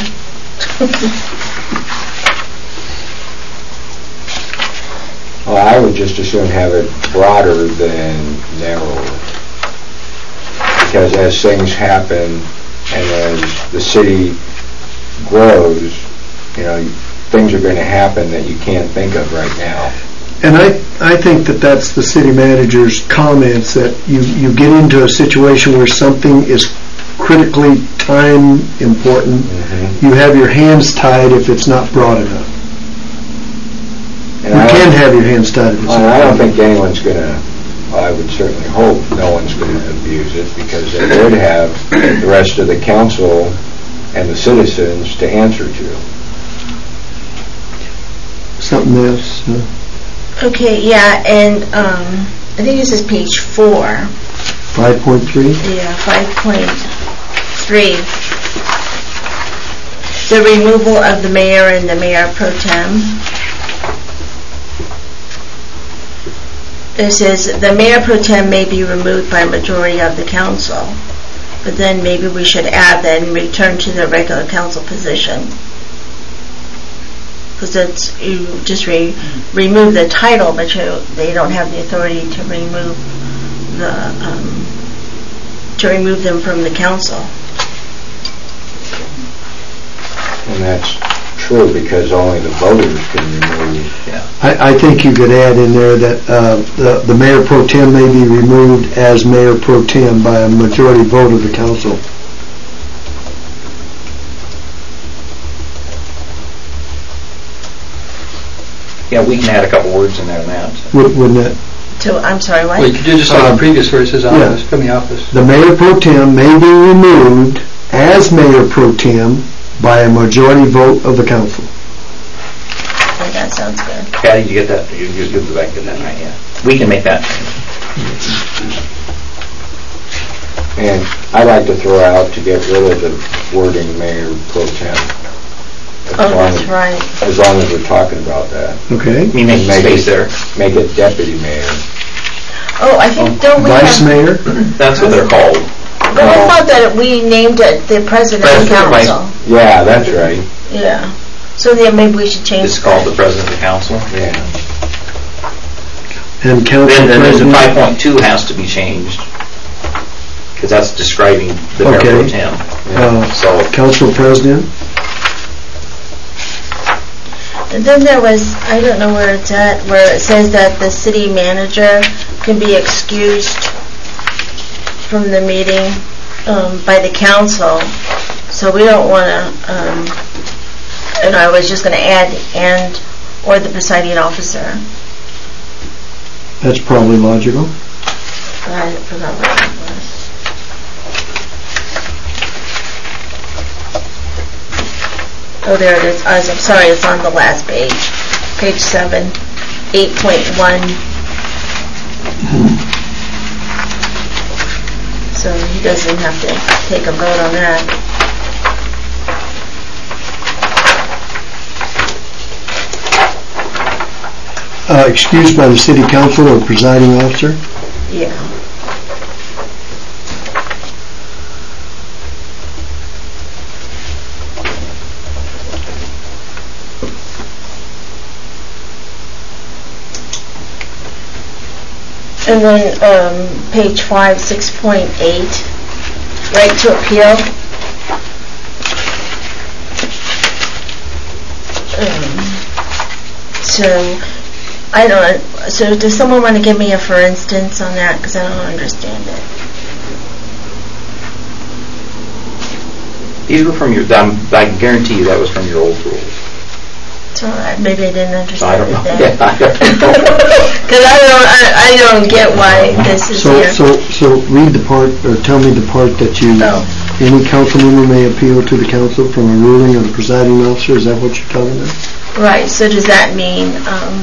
Well, I would just as soon have it broader than narrower. Because as things happen and as the city grows, you know, things are going to happen that you can't think of right now. And I, I think that that's the city manager's comments, that you, you get into a situation where something is critically time important. Mhm. You have your hands tied if it's not broad enough. And You I can don't- have your hands tied if it's Well, not I don't broad think anyone's going to, well, I would certainly hope no one's going to abuse it, because they would have the rest of the council and the citizens to answer to. Something else? uh, Okay, yeah, and um, I think this is page four. five point three? Yeah, five point three. The removal of the mayor and the mayor pro tem. It says, the mayor pro tem may be removed by a majority of the council. But then maybe we should add then return to the regular council position. Because it's, you just re, remove the title, but you, they don't have the authority to remove the, um, to remove them from the council. And that's true, because only the voters can remove. I, I think you could add in there that uh, the, the mayor pro tem may be removed as mayor pro tem by a majority vote of the council. yeah, we can add a couple words in there on that. Would- Wouldn't it? To, I'm sorry, what? Well, you could do just like Um, the previous where it says yeah. office, from the office. The mayor pro tem may be removed as mayor pro tem by a majority vote of the council. Okay, that sounds good. Patty, did you get that? You, you, you'll go back and get that right, yeah. We can make that change. And I'd like to throw out to get rid of the wording mayor pro tem. As Oh, long that's as- right. As long as we're talking about that. Okay? You make Make space it- there. Make it deputy mayor. Oh, I think, don't we have... Vice mayor? That's what they're called. But I thought that we named it the president of President, vice- council. Yeah, that's right. Yeah. So then maybe we should change It's called the that. president of the council. Yeah. And council Then, then there's a president? five point two has to be changed, because that's describing the mayor pro Okay. tem. Uh, So, Council president? And then there was, I don't know where it's at, where it says that the city manager can be excused from the meeting um, by the council. So we don't want to, um, and I was just going to add, and, or the presiding officer. That's probably logical. I forgot what that was. Oh, there it is. I was, I'm sorry, it's on the last page. Page seven, eight point one. So he doesn't have to take a vote on that. Uh, excused by the city council or presiding officer? Yeah. And then um, page five, six point eight, right to appeal. Um, so, I don't, so does someone want to give me a for instance on that? Because I don't understand it. These were from your, um, I can guarantee you that was from your old rules. So uh, maybe I didn't So I understand don't know. it then. Yeah, I don't know. Because I don't, I, I don't get why this is So, here. so, so read the part, or tell me the part that you, Oh. any council member may appeal to the council from a ruling of the presiding officer, is that what you're talking about? Right, so does that mean, um,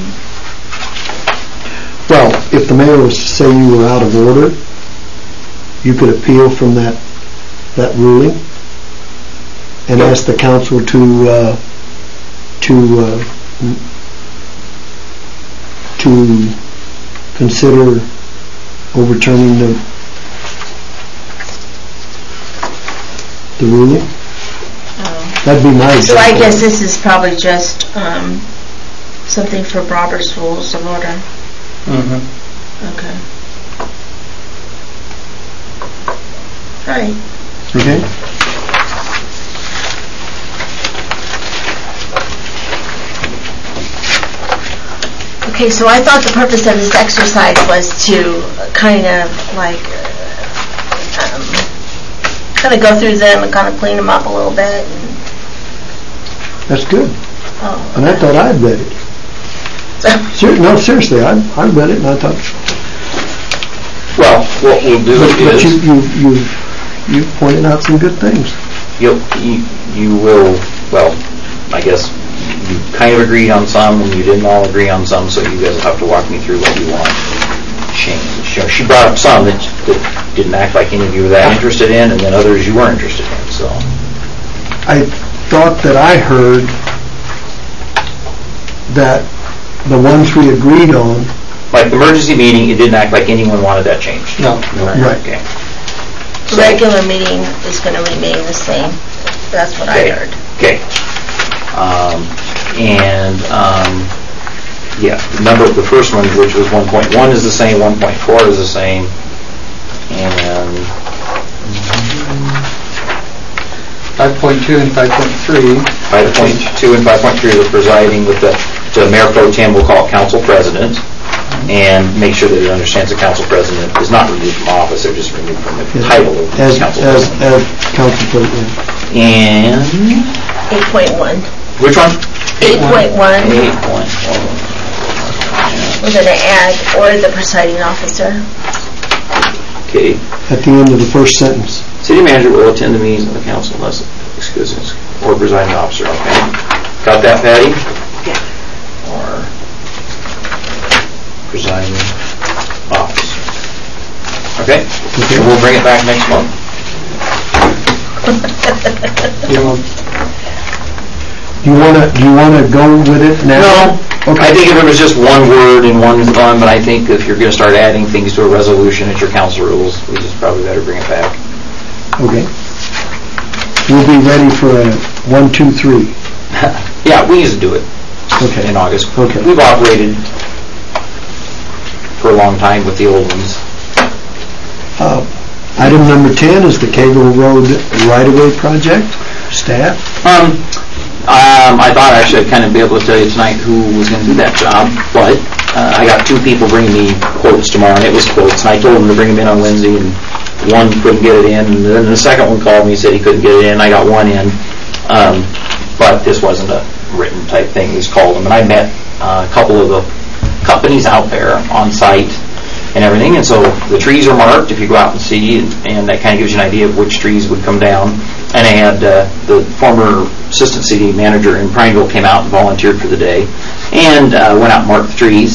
Well, if the mayor was to say you were out of order, you could appeal from that, that ruling and ask the council to, uh, to, uh, to consider overturning the, the ruling? oh. That'd be my So I example. guess this is probably just, um, something for Robert's Rules of Order. Mhm. Okay. All right. Okay? Okay, so I thought the purpose of this exercise was to kind of like, um, kind of go through them and kind of clean them up a little bit. And, That's good. oh, And I thought I'd read it. Ser- No, seriously, I, I read it and I thought, Well, what we'll do but but you, is, you, you, you pointed out some good things. you'll, you, you will, well, I guess you kind of agreed on some and you didn't all agree on some, so you guys will have to walk me through what you want changed. She- She brought up some that, that didn't act like any of you were that interested in, and then others you weren't interested in, so. I thought that I heard that the ones we agreed on, Like the emergency meeting, it didn't act like anyone wanted that changed. No. Right. Okay. the regular meeting is going to remain the same. That's what I Okay. heard. Okay. Um, and, um, yeah, the number, the first one, which was one point one is the same, one point four is the same, and five point two and five point three. five point two and five point three are presiding with the, the mayor pro tem, we'll call it council president, and make sure that it understands the council president is not removed from office, they're just removed from the title of as, council as, president. as council president. And, eight point one. which one? eight point one, Eight point one. we're going to add, or the presiding officer. Okay. At the end of the first sentence. City manager will attend the meetings of the council unless excused or presiding officer. Okay. Got that, Patty? Yeah. Or presiding officer. Okay. Okay. We'll bring it back next month. You know, Do you wanna, do you wanna go with it now? No. Okay. I think if it was just one word and one thumb, but I think if you're going to start adding things to a resolution at your council rules, we just probably better bring it back. Okay. We'll be ready for a one, two, three. Yeah, we used to do it Okay. in August. Okay. We've operated for a long time with the old ones. Uh, Item number ten is the Cagle Road right-of-way project. Staff? Um, um, I thought actually I'd kind of be able to tell you tonight who was going to do that job, but uh, I got two people bringing me quotes tomorrow, and it was quotes, and I told them to bring them in on Wednesday, and one couldn't get it in, and then the second one called me and said he couldn't get it in, and I got one in, um, but this wasn't a written type thing, we just called them, and I met uh, a couple of the companies out there on site and everything, and so the trees are marked if you go out and see, and, and that kind of gives you an idea of which trees would come down. And I had uh, the former assistant city manager in Prineville came out and volunteered for the day, and uh, went out and marked the trees,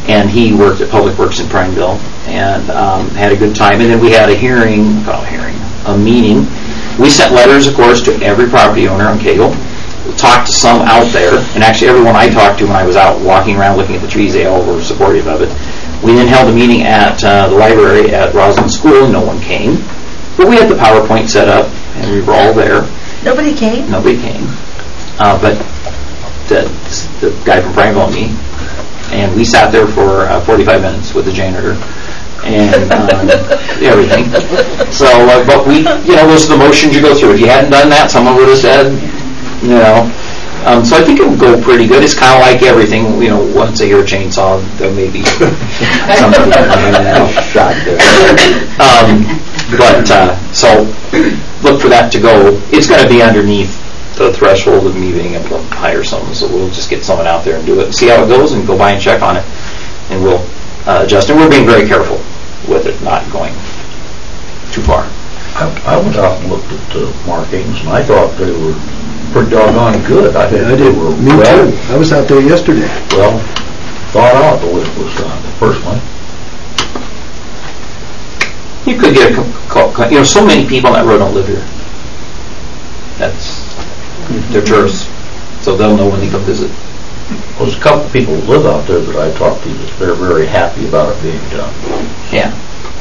and he worked at Public Works in Prineville, and um, had a good time. And then we had a hearing, oh, hearing, a meeting. We sent letters, of course, to every property owner on Cagle. We talked to some out there, and actually everyone I talked to when I was out walking around looking at the trees, they all were supportive of it. We then held a meeting at uh, the library at Roslyn School, and no one came. But we had the PowerPoint set up, and we were all there. Nobody came? Nobody came. Uh, but the, the guy from Prineville and me, and we sat there for uh, forty-five minutes with the janitor and um, everything. So, uh, but we, you know, those are the motions you go through. If you hadn't done that, someone would have said, you know. Um, so I think it will go pretty good. It's kind of like everything, you know, once they hear a chainsaw, there may be something. Shot there. um, but, uh, so, look for that to go. It's going to be underneath the threshold of me being able to hire someone, so we'll just get someone out there and do it, see how it goes, and go by and check on it, and we'll uh, adjust. And we're being very careful with it not going too far. I, I went out and looked at the markings, and I thought they were pretty doggone good. I think I they did. were Me well, too. I was out there yesterday. well thought out the way it was done, personally. You could get a, co- co- you know, so many people on that road don't live here. That's, they're tourists, so they'll know when they come visit. Well, there's a couple of people who live out there that I talked to that they're very happy about it being done. Yeah.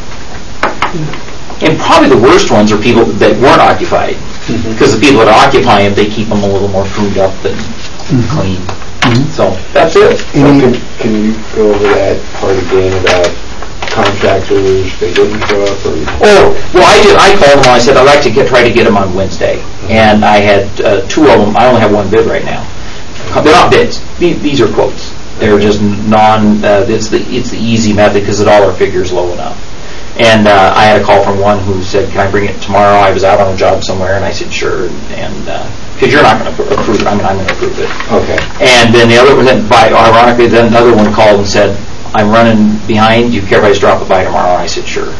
And probably the worst ones are people that weren't occupied, because the people that occupy them, they keep them a little more pruned up and clean. So that's it. So can, can you go over that part again about contractors, they didn't show up, or? Oh, well, I did. I called them. I said I'd like to get try to get them on Wednesday, and I had uh, two of them. I only have one bid right now. They're not bids. These, these are quotes. They're just non. Uh, it's the it's the easy method because it all our figures low enough. And uh, I had a call from one who said, "Can I bring it tomorrow?" I was out on a job somewhere, and I said, "Sure." And because uh, you're not going to approve it, I mean, I'm going to approve it. Okay. And then the other one, then by ironically, then another one called and said, "I'm running behind. Do you care if I just drop it by tomorrow?" And I said, "Sure."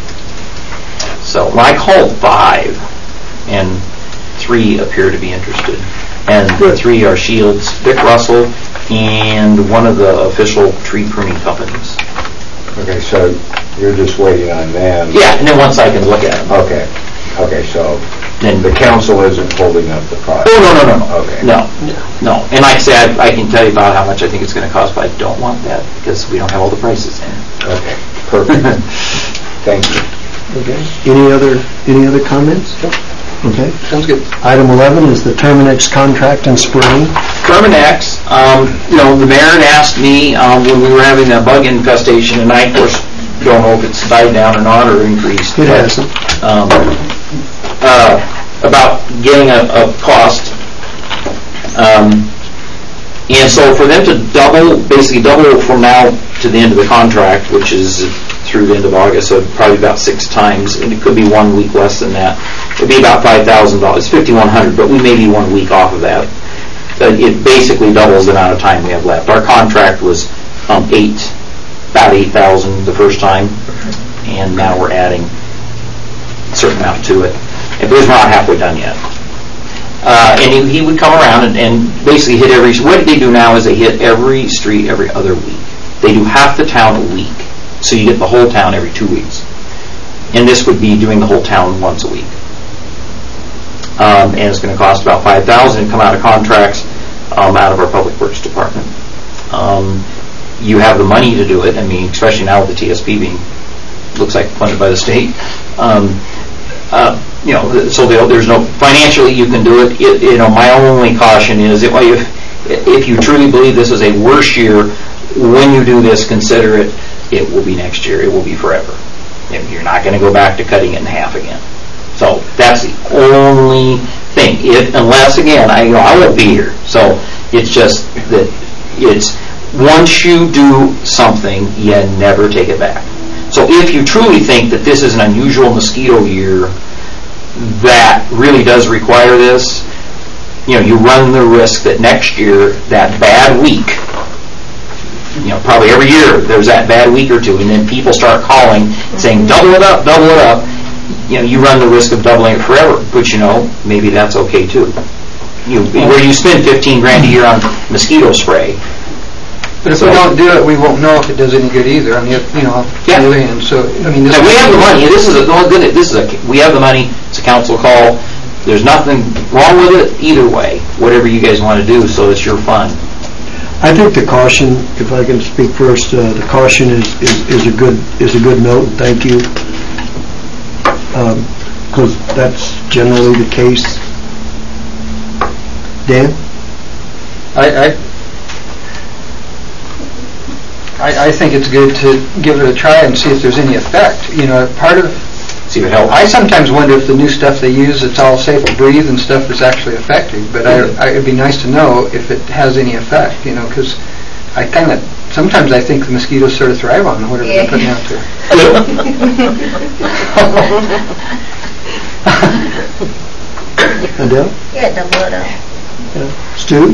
So when I called five, and three appear to be interested, and the three are Shields, Vic Russell, and one of the official tree pruning companies. Okay, so you're just waiting on them? Yeah, and then once I can look at them. Okay, okay, so Then the council isn't holding up the project? Oh, no, no, no, no. Okay. No, no. And like I said, I can tell you about how much I think it's going to cost, but I don't want that because we don't have all the prices in. Okay, perfect. Thank you. Okay. Any other, any other comments? Okay. Sounds good. Item eleven is the Terminex contract in spring. Terminex, um, you know, the mayor had asked me um, when we were having that bug infestation, and I, of course, don't know if it's died down or not or increased. It but, hasn't. Um, uh, about getting a, a cost. Um, and so for them to double, basically double from now to the end of the contract, which is through the end of August, so probably about six times, and it could be one week less than that. It would be about five thousand dollars. It's fifty-one hundred dollars, but we may be one week off of that. Uh, it basically doubles the amount of time we have left. Our contract was um, eight, about eight thousand dollars the first time, and now we're adding a certain amount to it. And we're not halfway done yet. Uh, and he, he would come around and, and basically hit every, what they do now is they hit every street every other week. They do half the town a week. So you get the whole town every two weeks. And this would be doing the whole town once a week. Um, and it's going to cost about five thousand dollars and come out of contracts um, out of our Public Works Department. Um, you have the money to do it. I mean, especially now with the T S P being, looks like funded by the state. Um, uh, you know, so there's no, financially you can do it. it. You know, my only caution is if, if you truly believe this is a worse year, when you do this, consider it. It will be next year. It will be forever. You're not going to go back to cutting it in half again. So that's the only thing. If, unless again, I you know I won't be here. So it's just that it's once you do something, you never take it back. So if you truly think that this is an unusual mosquito year that really does require this, you know, you run the risk that next year that bad week. You know, probably every year there's that bad week or two, and then people start calling saying, double it up, double it up. You know, you run the risk of doubling it forever, but you know, maybe that's okay too. You, where you spend fifteen grand a year on mosquito spray, But if we don't do it, we won't know if it does any good either, on the, oth- you know, on Yeah. the other hand, so, I mean, this... And we have the money, this is a, oh, goodness, this is a, we have the money, it's a council call, there's nothing wrong with it either way, whatever you guys want to do, so it's your fun. I think the caution, if I can speak first, uh, the caution is, is, is a good, is a good note, and thank you. Because that's generally the case. Dan? I, I, I I think it's good to give it a try and see if there's any effect. You know, part of, See if it helps. I sometimes wonder if the new stuff they use, it's all safe to breathe and stuff is actually effective, but I, I, it'd be nice to know if it has any effect, you know, because I kind of, sometimes I think the mosquitoes sort of thrive on whatever they're putting out there. Adele? Yeah, double it up. Yeah. Stu?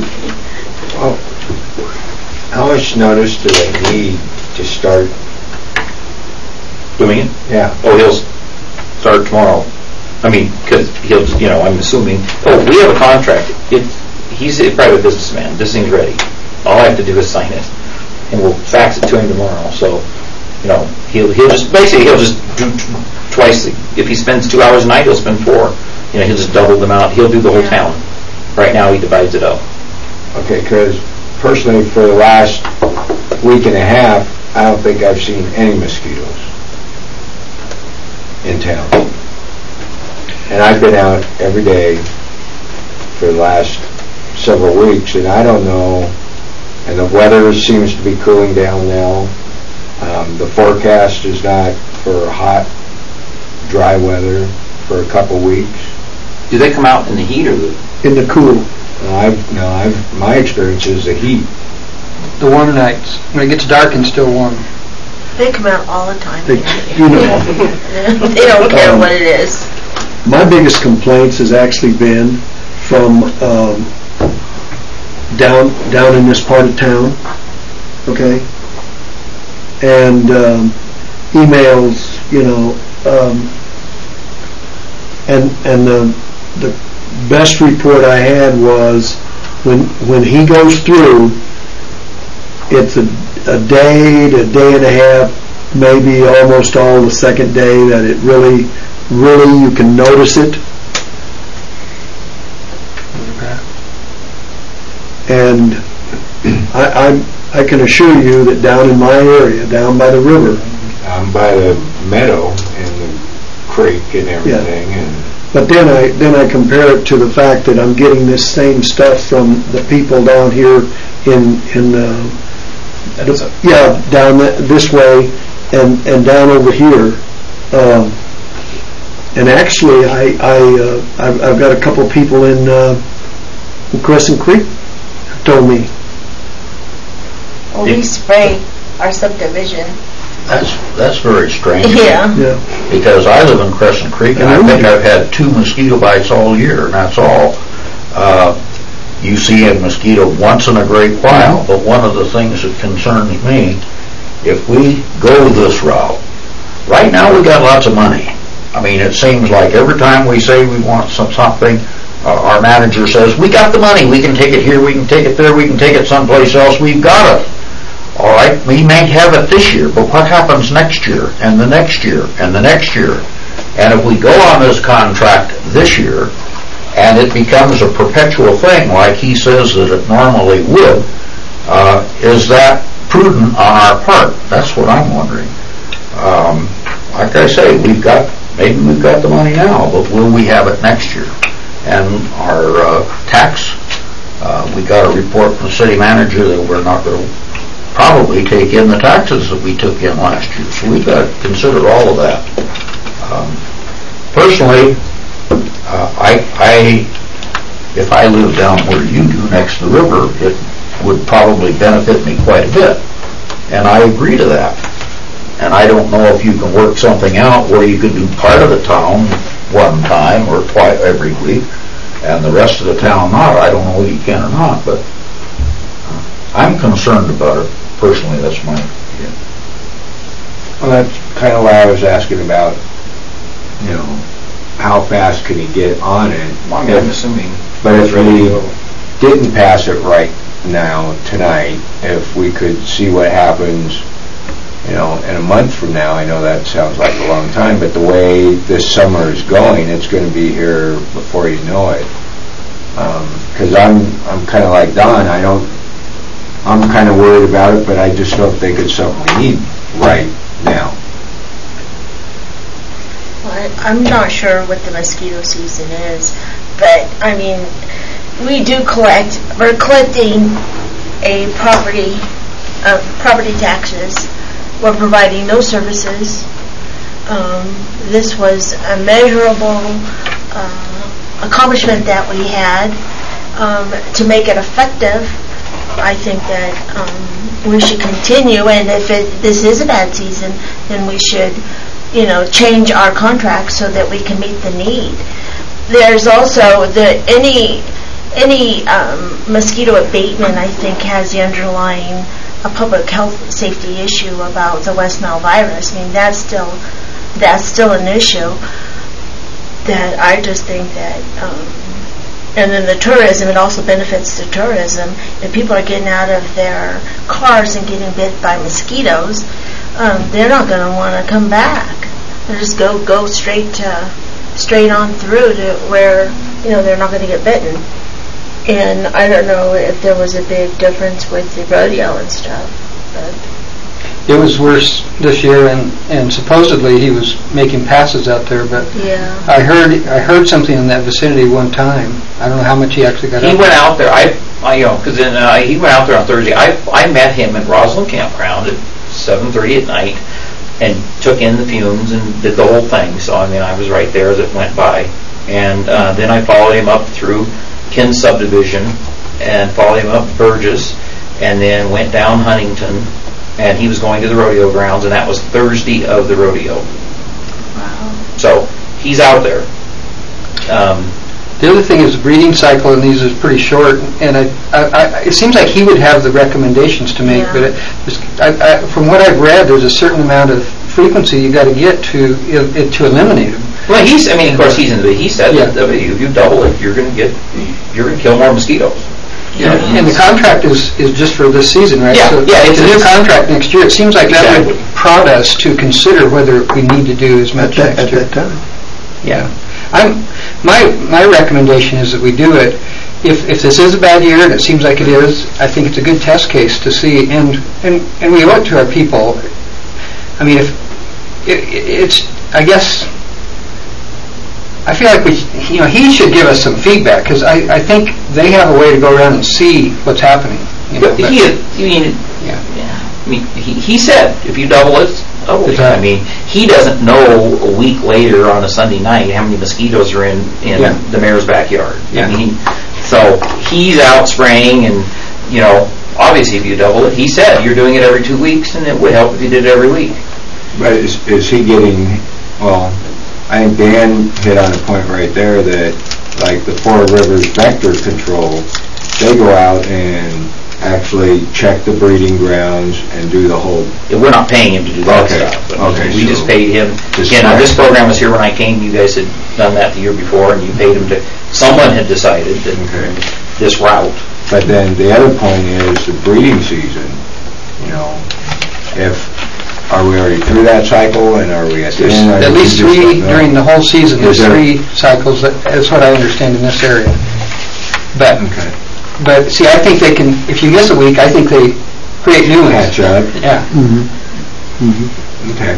How much notice do they need to start? Doing it? Yeah. Oh, he'll s- start tomorrow. I mean, because he'll, you know, I'm assuming, oh, we have a contract. It, he's a private businessman. This thing's ready. All I have to do is sign it, and we'll fax it to him tomorrow. So, you know, he'll he'll just basically he'll just do t- twice. If he spends two hours a night, he'll spend four. You know, he'll just double them out. He'll do the whole town. Right now, he divides it up. Okay, because personally, for the last week and a half, I don't think I've seen any mosquitoes in town. And I've been out every day for the last several weeks, and I don't know, and the weather seems to be cooling down now. Um, the forecast is not for hot, dry weather for a couple weeks. Do they come out in the heat or the? In the cool. No, I've, no, I've, my experience is the heat. The warm nights, when it gets dark and still warm. They come out all the time. They, you know, They don't care Um, what it is. my biggest complaints has actually been from um, down down in this part of town, okay, and um, emails, you know, um, and and the the best report I had was when when he goes through, it's a, a day to a day and a half, maybe almost all the second day that it really, really you can notice it. And I, I'm, I can assure you that down in my area, down by the river, Um, by the meadow and the creek and everything, and but then I then I compare it to the fact that I'm getting this same stuff from the people down here in in uh, the, yeah down th- this way and and down over here, um, and actually I I uh, I've, I've got a couple people in, uh, in Crescent Creek told me. Well, we spray our subdivision. That's, that's very strange. Yeah. Yeah. Because I live in Crescent Creek, and I think I've had two mosquito bites all year, and that's all. Uh, you see a mosquito once in a great while, but one of the things that concerns me, if we go this route, right now we got lots of money. I mean, it seems like every time we say we want some something, uh, our manager says, we got the money, we can take it here, we can take it there, we can take it someplace else, we've got it. All right, we may have it this year, but what happens next year, and the next year, and the next year? And if we go on this contract this year, and it becomes a perpetual thing like he says that it normally would, uh, is that prudent on our part? That's what I'm wondering. Um, like I say, we've got, maybe we've got the money now, but will we have it next year? And our uh, tax, uh, we got a report from the city manager that we're not going to probably take in the taxes that we took in last year. So we've got to consider all of that. Um, personally, uh, I, I, if I lived down where you do next to the river, it would probably benefit me quite a bit. And I agree to that. And I don't know if you can work something out where you could do part of the town one time or twice every week and the rest of the town not. I don't know if you can or not, but I'm concerned about it. Personally, that's my opinion. well, that's kind of what I was asking about, you know, how fast could he get on it? I'm If- assuming. But if we didn't pass it right now, tonight, if we could see what happens, you know, in a month from now. I know that sounds like a long time, but the way this summer is going, it's going to be here before you know it. Because I'm, I'm kind of like Don. I don't, I'm kind of worried about it, but I just don't think it's something we need right now. Well, I- I'm not sure what the mosquito season is, but, I mean, we do collect, we're collecting a property, uh, property taxes. We're providing no services. Um, This was a measurable uh, accomplishment that we had. Um, To make it effective, I think that um, we should continue, and if it, this is a bad season, then we should, you know, change our contract so that we can meet the need. There's also the, any, any um, mosquito abatement, I think, has the underlying a public health safety issue about the West Nile virus. I mean, that's still, that's still an issue that I just think that, um, and then the tourism, it also benefits the tourism. If people are getting out of their cars and getting bit by mosquitoes, um, they're not going to want to come back. They'll just go go straight to, straight on through to where, you know, they're not going to get bitten. And I don't know if there was a big difference with the rodeo and stuff, but It was worse this year, and, and supposedly he was making passes out there, but yeah. I heard I heard something in that vicinity one time. I don't know how much he actually got He up. went out there, I, I you know, because then uh, he went out there on Thursday. I I met him at Roslyn Campground at seven thirty at night and took in the fumes and did the whole thing. So, I mean, I was right there as it went by. And uh, then I followed him up through Ken Subdivision and followed him up Burgess and then went down Huntington, and he was going to the rodeo grounds, and that was Thursday of the rodeo. Wow. So he's out there. Um, The other thing is the breeding cycle in these is pretty short, and I, I, I, it seems like he would have the recommendations to make, Yeah. but it, it's- I, I, from what I've read, there's a certain amount of frequency you got to get to it, to eliminate them. well, he's, I mean, of course, he's in the, he said Yeah. that if you double it, you're going to get, you're going to kill more mosquitoes. You know, And the contract is, is just for this season, right? Yeah, So yeah, it's a new it's- contract next year. It seems like that Exactly. would prod us to consider whether we need to do as At much that, next at year. that time. Yeah. I'm, my, my recommendation is that we do it. If, if this is a bad year, and it seems like it is, I think it's a good test case to see, and, and, and we owe it to our people. I mean, if, it, it's, I guess, I feel like we, you know, he should give us some feedback, because I, I think they have a way to go around and see what's happening. You know, But but- he, I mean, Yeah. yeah, I mean, he, he said, if you double it, double it. Exactly. I mean, he doesn't know a week later on a Sunday night how many mosquitoes are in, in Yeah. the mayor's backyard. Yeah. I mean, so he's out spraying, and, you know, obviously if you double it, he said, you're doing it every two weeks, and it would help if you did it every week. But is, is he getting, well, I think Dan hit on a point right there that, like, the Four Rivers Vector Control, they go out and actually check the breeding grounds and do the whole, Yeah, we're not paying him to do that Okay, stuff. I mean, okay, We just so paid him, just again, now, this spray. program was here when I came, you guys had done that the year before, and you paid him to, someone had decided that Okay. this route. but then the other point is the breeding season, you know, if, are we already through that cycle, and are we at the end? At least three during the whole season, Is there's there- three cycles, that- that's what I understand in this area. But, Okay. but see, I think they can, if you miss a week, I think they create new ones. Catch up, Yeah. okay.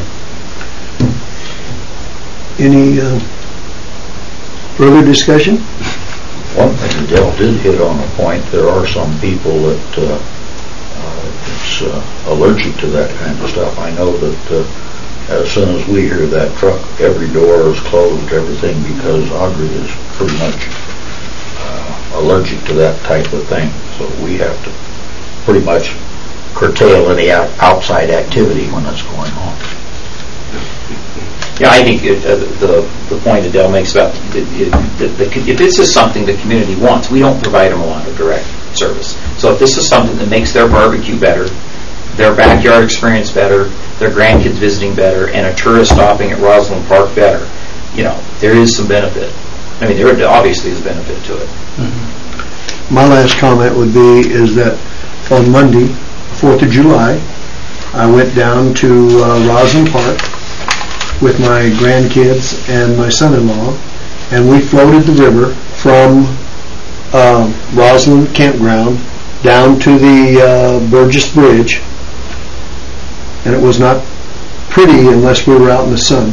Any uh, further discussion? One thing Dell did hit on a point, there are some people that uh, uh, it's uh, allergic to that kind of stuff. I know that uh, as soon as we hear that truck, every door is closed, everything, because Audrey is pretty much uh, allergic to that type of thing. So we have to pretty much curtail any out- outside activity when it's going on. Yeah, I think it, uh, the the point Adele makes about it, it, the, the, if this is something the community wants, we don't provide them a lot of direct service. So if this is something that makes their barbecue better, their backyard experience better, their grandkids visiting better, and a tourist stopping at Roslyn Park better, you know, there is some benefit. I mean, there obviously is benefit to it. my last comment would be is that on Monday, fourth of July, I went down to uh, Roslyn Park with my grandkids and my son-in-law, and we floated the river from uh, Roslyn Campground down to the uh, Burgess Bridge, and it was not pretty unless we were out in the sun.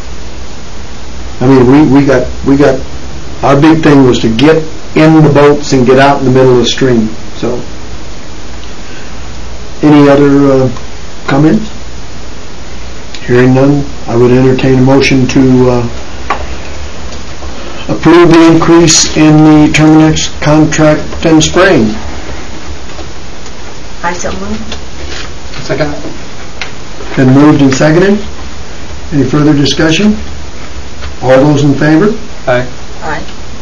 I mean, we, we got we got our big thing was to get in the boats and get out in the middle of the stream. So, any other uh, comments? Hearing none, I would entertain a motion to uh, approve the increase in the Terminex contract and spraying. I so move. Second. Been moved and seconded. Any further discussion? All those in favor? Aye. Aye.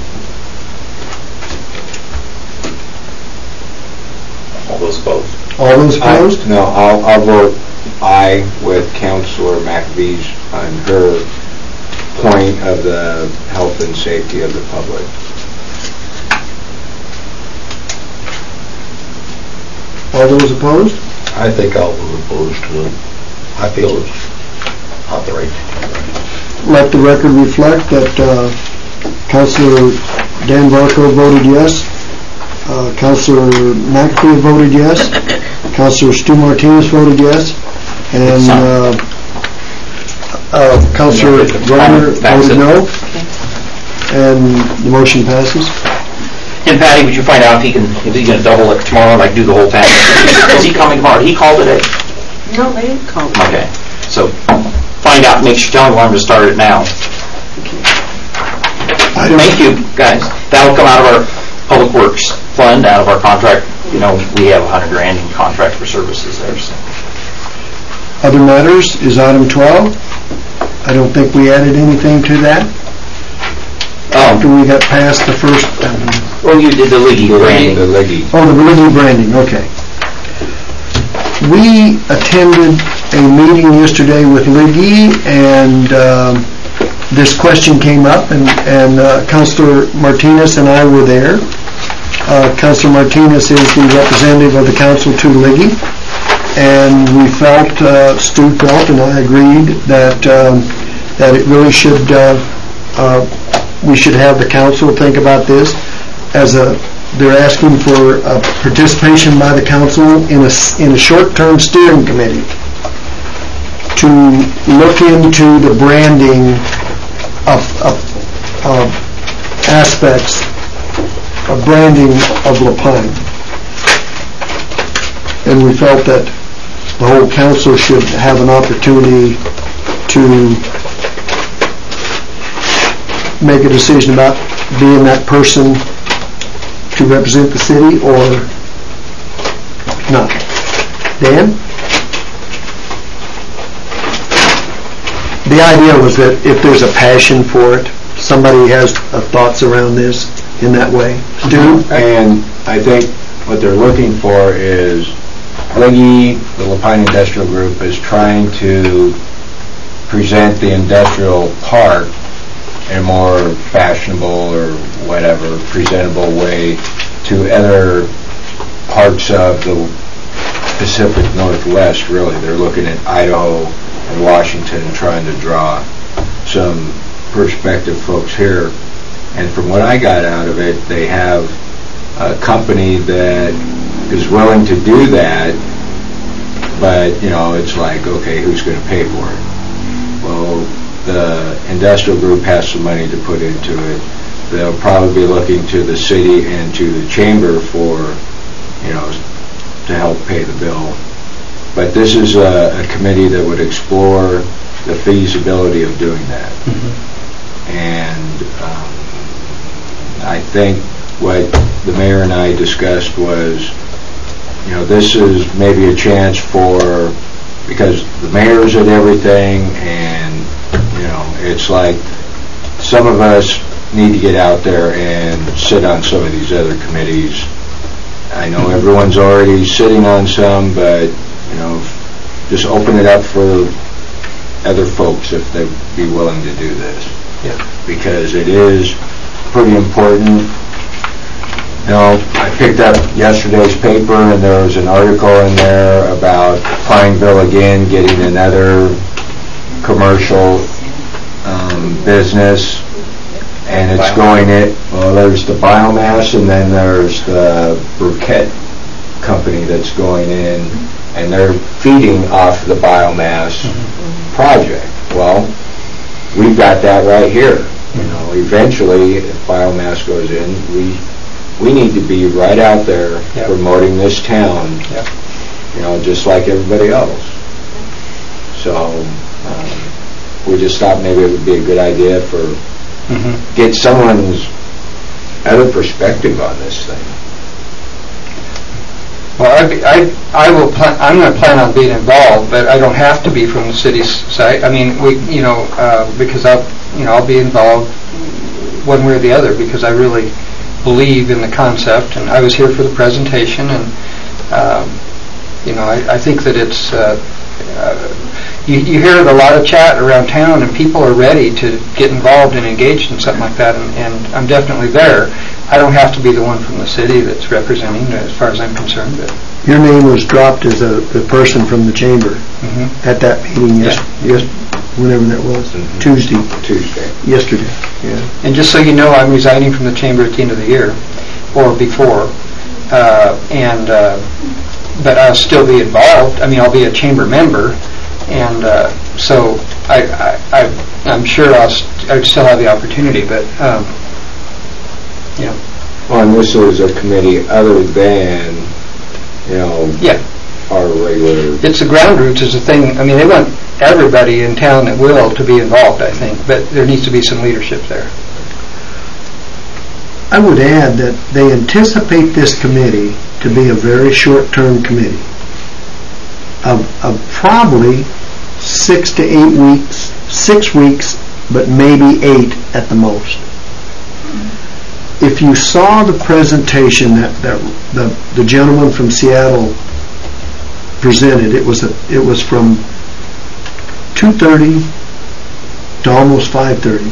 All those opposed? All those I- opposed? No, I'll, I'll vote aye with Councilor McAbee's on her point of the health and safety of the public. All those opposed? I think I'll be opposed to it. I feel it's not the right thing. Let the record reflect that uh, Councilor Dan Barco voted yes, uh, Councilor McAfee voted yes, Councilor Stu Martinez voted yes, and uh, uh, Councilor Garner voted no, and the motion passes. And Patty, would you find out if he can, if he's gonna double it tomorrow, like do the whole town? Is he coming tomorrow? He called today? No, they didn't call me. Okay, so find out, make sure, tell him I'm gonna start it now. I don't- Thank you, guys. That'll come out of our Public Works Fund, out of our contract. You know, we have a hundred grand in contract for services there, so. Other matters is item twelve. I don't think we added anything to that. After Um, we got past the first, well, you did the league The branding. Leggy. oh, the Living branding, okay. We attended a meeting yesterday with Liggy, and um, this question came up, and, and uh, Councilor Martinez and I were there. Uh, Councilor Martinez is the representative of the council to Liggy, and we felt, uh, Stu felt, and I agreed that um, that it really should, uh, uh, we should have the council think about this as a, they're asking for uh, participation by the council in a, s- in a short-term steering committee to look into the branding of, of, of aspects of branding of Lapine. And we felt that the whole council should have an opportunity to make a decision about being that person to represent the city or not. Dan? The idea was that if there's a passion for it, somebody has uh, thoughts around this in that way. Stu? And I think what they're looking for is, Leggy, the Lapine Industrial Group, is trying to present the industrial park in a more fashionable or whatever, presentable way to other parts of the Pacific Northwest, really. They're looking at Idaho and Washington and trying to draw some prospective folks here. And from what I got out of it, they have a company that is willing to do that, but, you know, it's like, okay, who's going to pay for it? Well, the industrial group has some money to put into it. They'll probably be looking to the city and to the chamber for, you know, to help pay the bill. But this is a, a committee that would explore the feasibility of doing that. Mm-hmm. And um, I think what the mayor and I discussed was, you know, this is maybe a chance for, because the mayor's at everything, and, you know, it's like some of us need to get out there and sit on some of these other committees. I know everyone's already sitting on some, but, you know, just open it up for other folks if they'd be willing to do this. Yeah. Because it is pretty important. You know, I picked up yesterday's paper and there was an article in there about Pineville again getting another commercial um, business, and it's going it, well, there's the biomass and then there's the briquette company that's going in, and they're feeding off the biomass project. Well, we've got that right here. You know, eventually, if biomass goes in, we we need to be right out there Yep. promoting this town, Yep. you know, just like everybody else. So, um, we just thought maybe it would be a good idea for, Mhm. get someone's other perspective on this thing. Well, I, I, I will, plan, I'm going to plan on being involved, but I don't have to be from the city's side. I mean, we, you know, uh, because I'll, you know, I'll be involved one way or the other, because I really believe in the concept, and I was here for the presentation, and, um, you know, I, I think that it's, uh, uh, you, you hear a lot of chat around town, and people are ready to get involved and engaged in something like that, and, and I'm definitely there. I don't have to be the one from the city that's representing, as far as I'm concerned. But Your name was dropped as a, the person from the chamber Mhm. at that meeting, yes, yes, whenever that was, Mhm. Tuesday, Tuesday. yesterday, yeah. And just so you know, I'm resigning from the chamber at the end of the year, or before, uh, and uh, but I'll still be involved. I mean, I'll be a chamber member, and uh, so I, I, I, I'm sure I'll st- I'd still have the opportunity. But um, you know, Well, and this is a committee other than, you know, yeah, our regular, it's the ground roots is a thing. I mean, they want everybody in town that will to be involved, I think, but there needs to be some leadership there. I would add that they anticipate this committee to be a very short-term committee of, of probably six to eight weeks, six weeks, but maybe eight at the most. If you saw the presentation that, that the, the gentleman from Seattle presented, it was a, it was from two thirty to almost five thirty.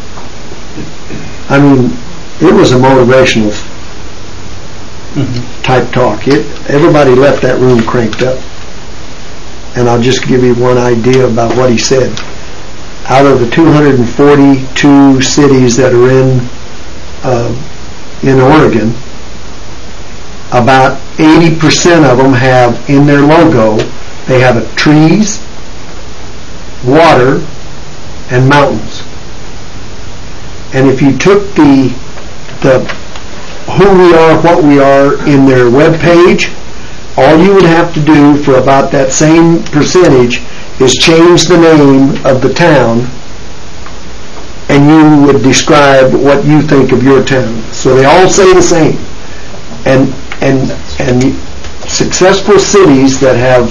I mean, it was a motivational Mm-hmm. type talk. It, everybody left that room cranked up. And I'll just give you one idea about what he said. Out of the two hundred forty-two cities that are in uh, in Oregon, about eighty percent of them have in their logo, they have a trees, water, and mountains. And if you took the the who we are, what we are in their web page, all you would have to do for about that same percentage is change the name of the town, and you would describe what you think of your town. So they all say the same. And and and successful cities that have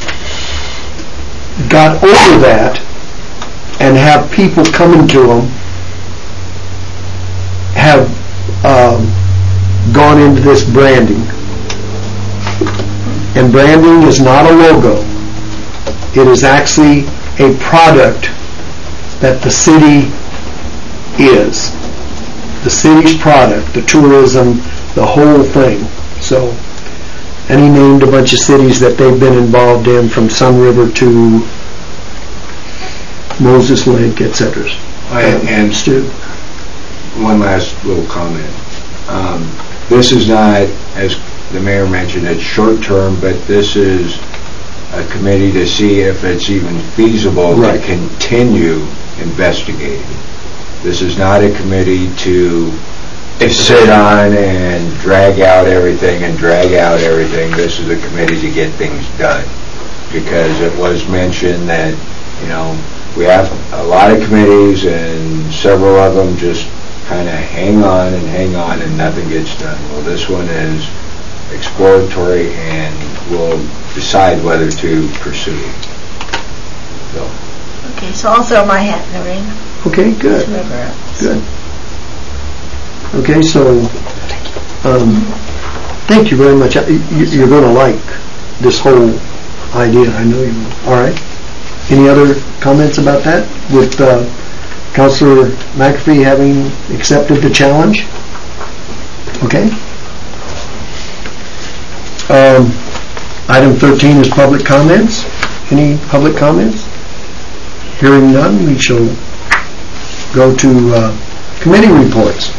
got over that and have people coming to them have um, gone into this branding. And branding is not a logo. It is actually a product that the city is. The city's product, the tourism, the whole thing. So, and he named a bunch of cities that they've been involved in, from Sun River to Moses Lake, et cetera. and, and Stu. one last little comment. Um, this is not, as the mayor mentioned, it's short-term, but this is a committee to see if it's even feasible Right. to continue investigating. This is not a committee to sit on and drag out everything and drag out everything. This is a committee to get things done. Because it was mentioned that, you know, we have a lot of committees and several of them just kind of hang on and hang on and nothing gets done. Well, this one is exploratory and we'll decide whether to pursue. So. Okay, so I'll throw my hat in the ring. Okay, good. Whoever else. Good. Okay, so, um, thank you very much. I- you- You're going to like this whole idea, I know you will. All right. Any other comments about that? With uh, Councilor McAfee having accepted the challenge? Okay. Item thirteen is public comments. Any public comments? Hearing none, we shall go to uh, committee reports.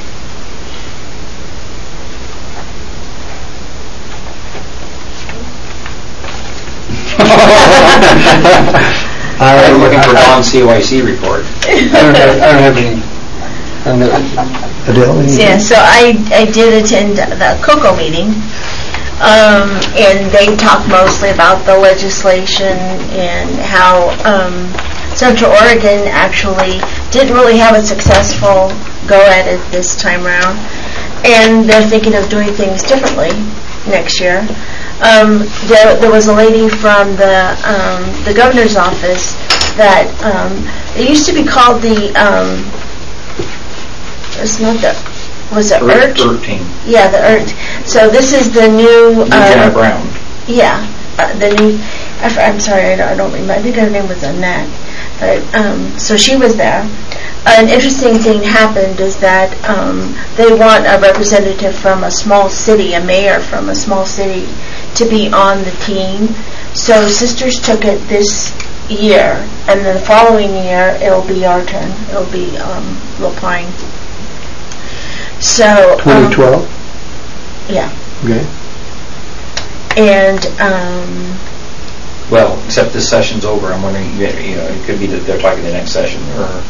I'm looking for Don's C Y C report. I don't have, I don't have any. I don't have, Adele, anything? Yeah, so I, I did attend the COCO meeting, um, and they talked mostly about the legislation and how um, Central Oregon actually didn't really have a successful go at it this time around, and they're thinking of doing things differently next year. Um, there, there was a lady from the um, the governor's office that um, it used to be called the um, it's not the was it Ur- IRT? thirteen. Yeah, the IRT. So this is the new. Lieutenant Uh, Brown. yeah, uh, the new. I f- I'm sorry, I don't, I don't remember. I think her name was Annette. But um, so she was there. An interesting thing happened is that um, they want a representative from a small city, a mayor from a small city, to be on the team. So Sisters took it this year, and then the following year it'll be our turn. It'll be um, LaPine. So um, twenty twelve? yeah, Okay. and um, Well, except this session's over, I'm wondering, you know, it could be that they're talking the next session, or...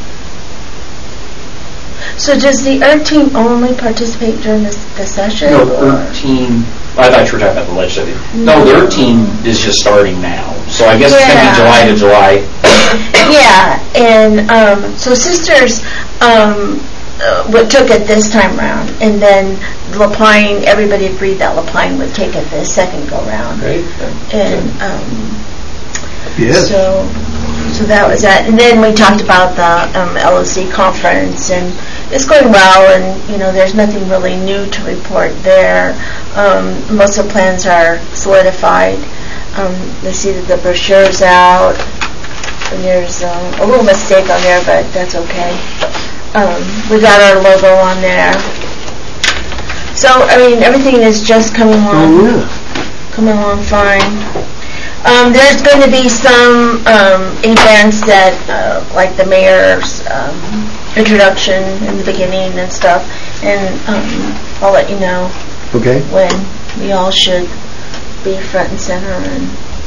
so does the IRT team only participate during this the session? No, or- thirteen, I thought you were talking about the legislative. No, the thirteen is just starting now, so I guess it's going to Yeah. be July to July. Yeah, and um, so Sisters um, uh, what took it this time round, and then LaPine, everybody agreed that LaPine would take it the second go round. Great. And um, Yes. so, so that was that. And then we talked about the um, L O C conference, and it's going well. And you know, there's nothing really new to report there. Um, most of the plans are solidified. Um, they see that the brochure's out, and there's um, a little mistake on there, but that's okay. Um, we got our logo on there. So I mean, everything is just coming along. Oh, yeah. Coming along fine. Um, there's going to be some um, events that, uh, like the mayor's um, introduction in the beginning and stuff, and um, I'll let you know Okay. when we all should be front and center and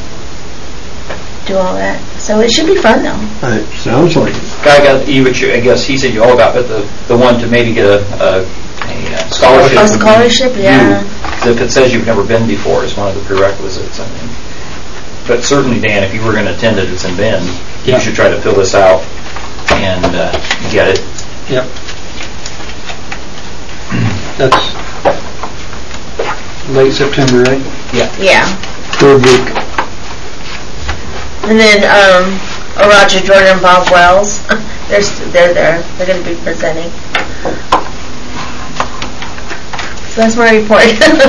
do all that. So it should be fun, though. Uh, It sounds like it. Guy got, you, would- I guess he said you all got, but the, the one to maybe get a, a, a scholarship. A scholarship, would be yeah. you. 'Cause if it says you've never been before, it's one of the prerequisites, I mean. But certainly, Dan, if you were going to attend it, it's in Bend. Yeah. You should try to fill this out and uh, get it. Yep. That's late September, right? Yeah. Third week. And then um, Roger Jordan and Bob Wells, they're st- they're there. They're going to be presenting. So that's my report.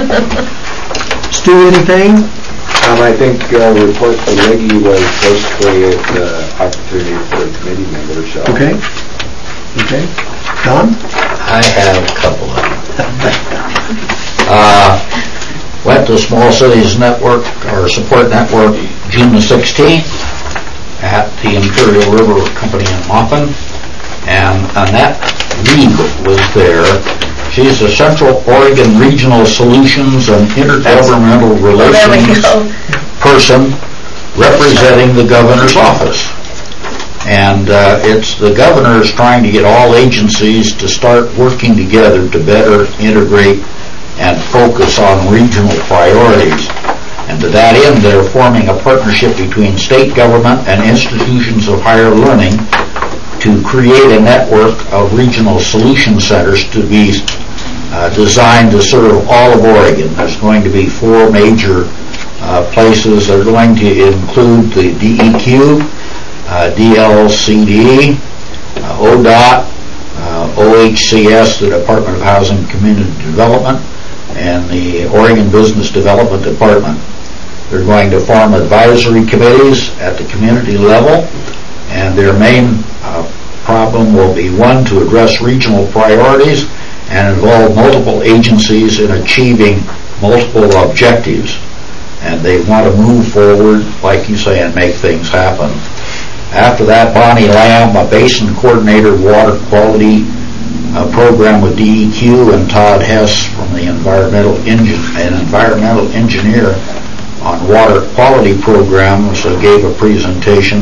Stu, anything? Um, I think uh, report from Leggy was basically the opportunity for a committee member, so. Okay. Okay. Don? I have a couple of them. Uh, went to Small Cities Network, or Support Network, June the sixteenth, at the Imperial River Company in Moffin, and Annette Reed was there. She's the Central Oregon Regional Solutions and Intergovernmental Well, there we Relations go. person representing the governor's office. And uh, it's the governor's trying to get all agencies to start working together to better integrate and focus on regional priorities. And to that end, they're forming a partnership between state government and institutions of higher learning to create a network of regional solution centers to be uh, designed to serve all of Oregon. There's going to be four major uh, places. They're going to include the D E Q, uh, D L C D, uh, O D O T, uh, O H C S, the Department of Housing and Community Development, and the Oregon Business Development Department. They're going to form advisory committees at the community level, and their main uh, problem will be, one, to address regional priorities and involve multiple agencies in achieving multiple objectives. and they want to move forward, like you say, and make things happen. After that, Bonnie Lamb, a basin coordinator, water quality uh, program with D E Q, and Todd Hess from the environmental engine, an environmental engineer on water quality programs, uh, gave a presentation,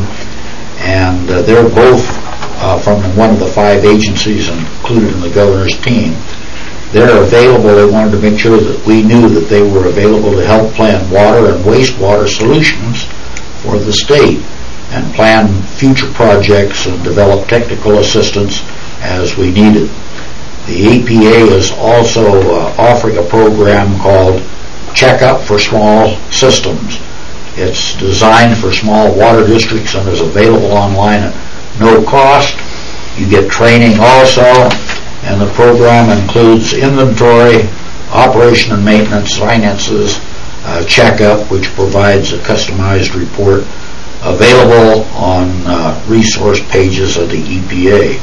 and uh, they're both uh, from one of the five agencies included in the governor's team. They're available. They wanted to make sure that we knew that they were available to help plan water and wastewater solutions for the state and plan future projects and develop technical assistance as we need it. The E P A is also uh, offering a program called Checkup for Small Systems. It's designed for small water districts and is available online at no cost. You get training also, and the program includes inventory, operation and maintenance, finances, uh, checkup, which provides a customized report available on uh, resource pages of the E P A.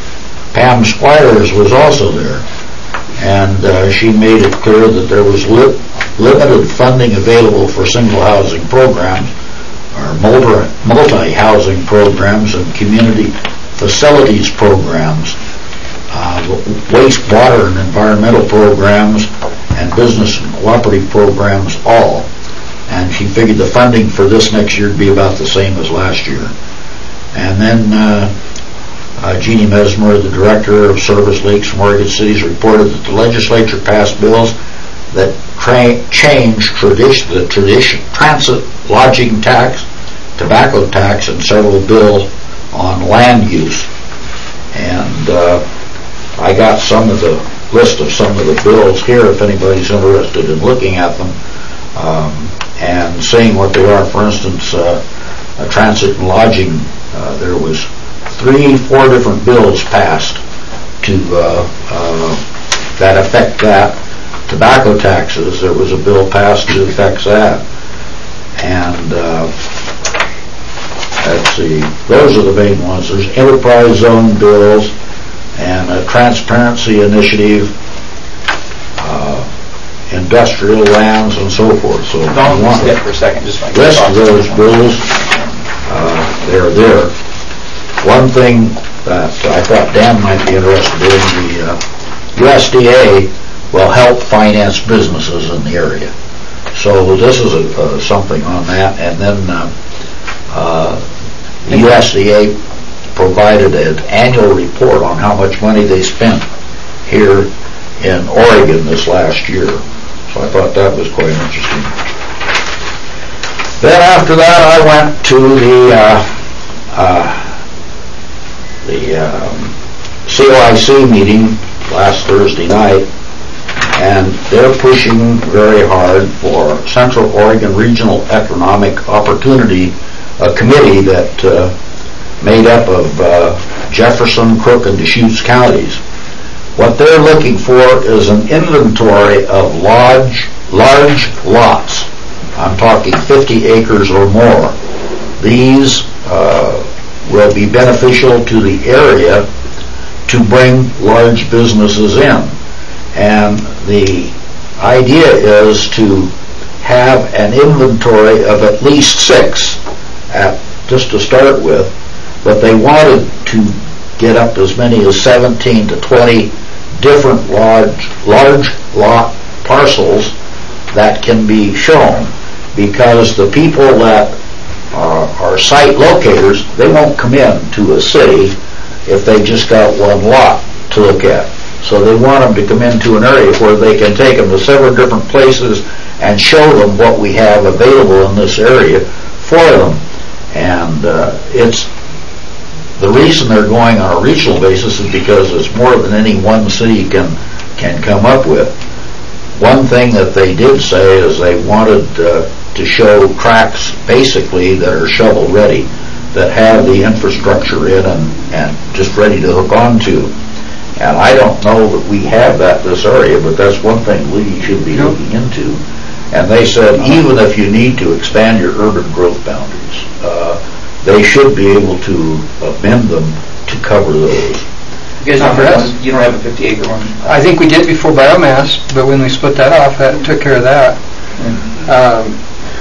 Pam Squires was also there, and uh, she made it clear that there was li- limited funding available for single housing programs or multi- multi-housing programs and community facilities programs, uh, wastewater and environmental programs, and business and cooperative programs all. And she figured the funding for this next year would be about the same as last year. And then uh, uh, Jeannie Mesmer, the director of Service Lakes Mortgage Cities, reported that the legislature passed bills that tra- changed tradition, the tradition, transit lodging tax, tobacco tax, and several bills on land use. And uh, I got some of the list of some of the bills here if anybody's interested in looking at them. Um, and seeing what they are. For instance, uh, a transit and lodging, uh, there was three, four different bills passed to uh, uh, that affect that. Tobacco taxes, there was a bill passed that affects that. And uh, let's see, those are the main ones. There's enterprise zone bills and a transparency initiative, uh, industrial lands, and so forth. So if Don't you want step for a second, just like the rest of those bills, uh, they're there. One thing that I thought Dan might be interested in, the uh, U S D A will help finance businesses in the area. So this is a, uh, something on that. And then uh, uh, the U S D A provided an annual report on how much money they spent here in Oregon this last year. So I thought that was quite interesting. Then after that, I went to the uh, uh, the um, C O I C meeting last Thursday night, and they're pushing very hard for Central Oregon Regional Economic Opportunity, a committee that uh, made up of uh, Jefferson, Crook, and Deschutes counties. What they're looking for is an inventory of large, large lots. I'm talking fifty acres or more. These uh, will be beneficial to the area to bring large businesses in. And the idea is to have an inventory of at least six, at, just to start with, but they wanted to get up to as many as seventeen to twenty different large, large lot parcels that can be shown, because the people that are, are site locators, they won't come in to a city if they just got one lot to look at. So they want them to come into an area where they can take them to several different places and show them what we have available in this area for them. And uh, it's the reason they're going on a regional basis is because it's more than any one city can can come up with. One thing that they did say is they wanted uh, to show tracks basically that are shovel ready, that have the infrastructure in and, and just ready to hook onto. And I don't know that we have that in this area, but that's one thing we should be looking into. And they said even if you need to expand your urban growth boundaries, uh, they should be able to amend them to cover those. You guys don't have, you don't have a fifty acre one? I think we did before biomass, but when we split that off, that took care of that. Um,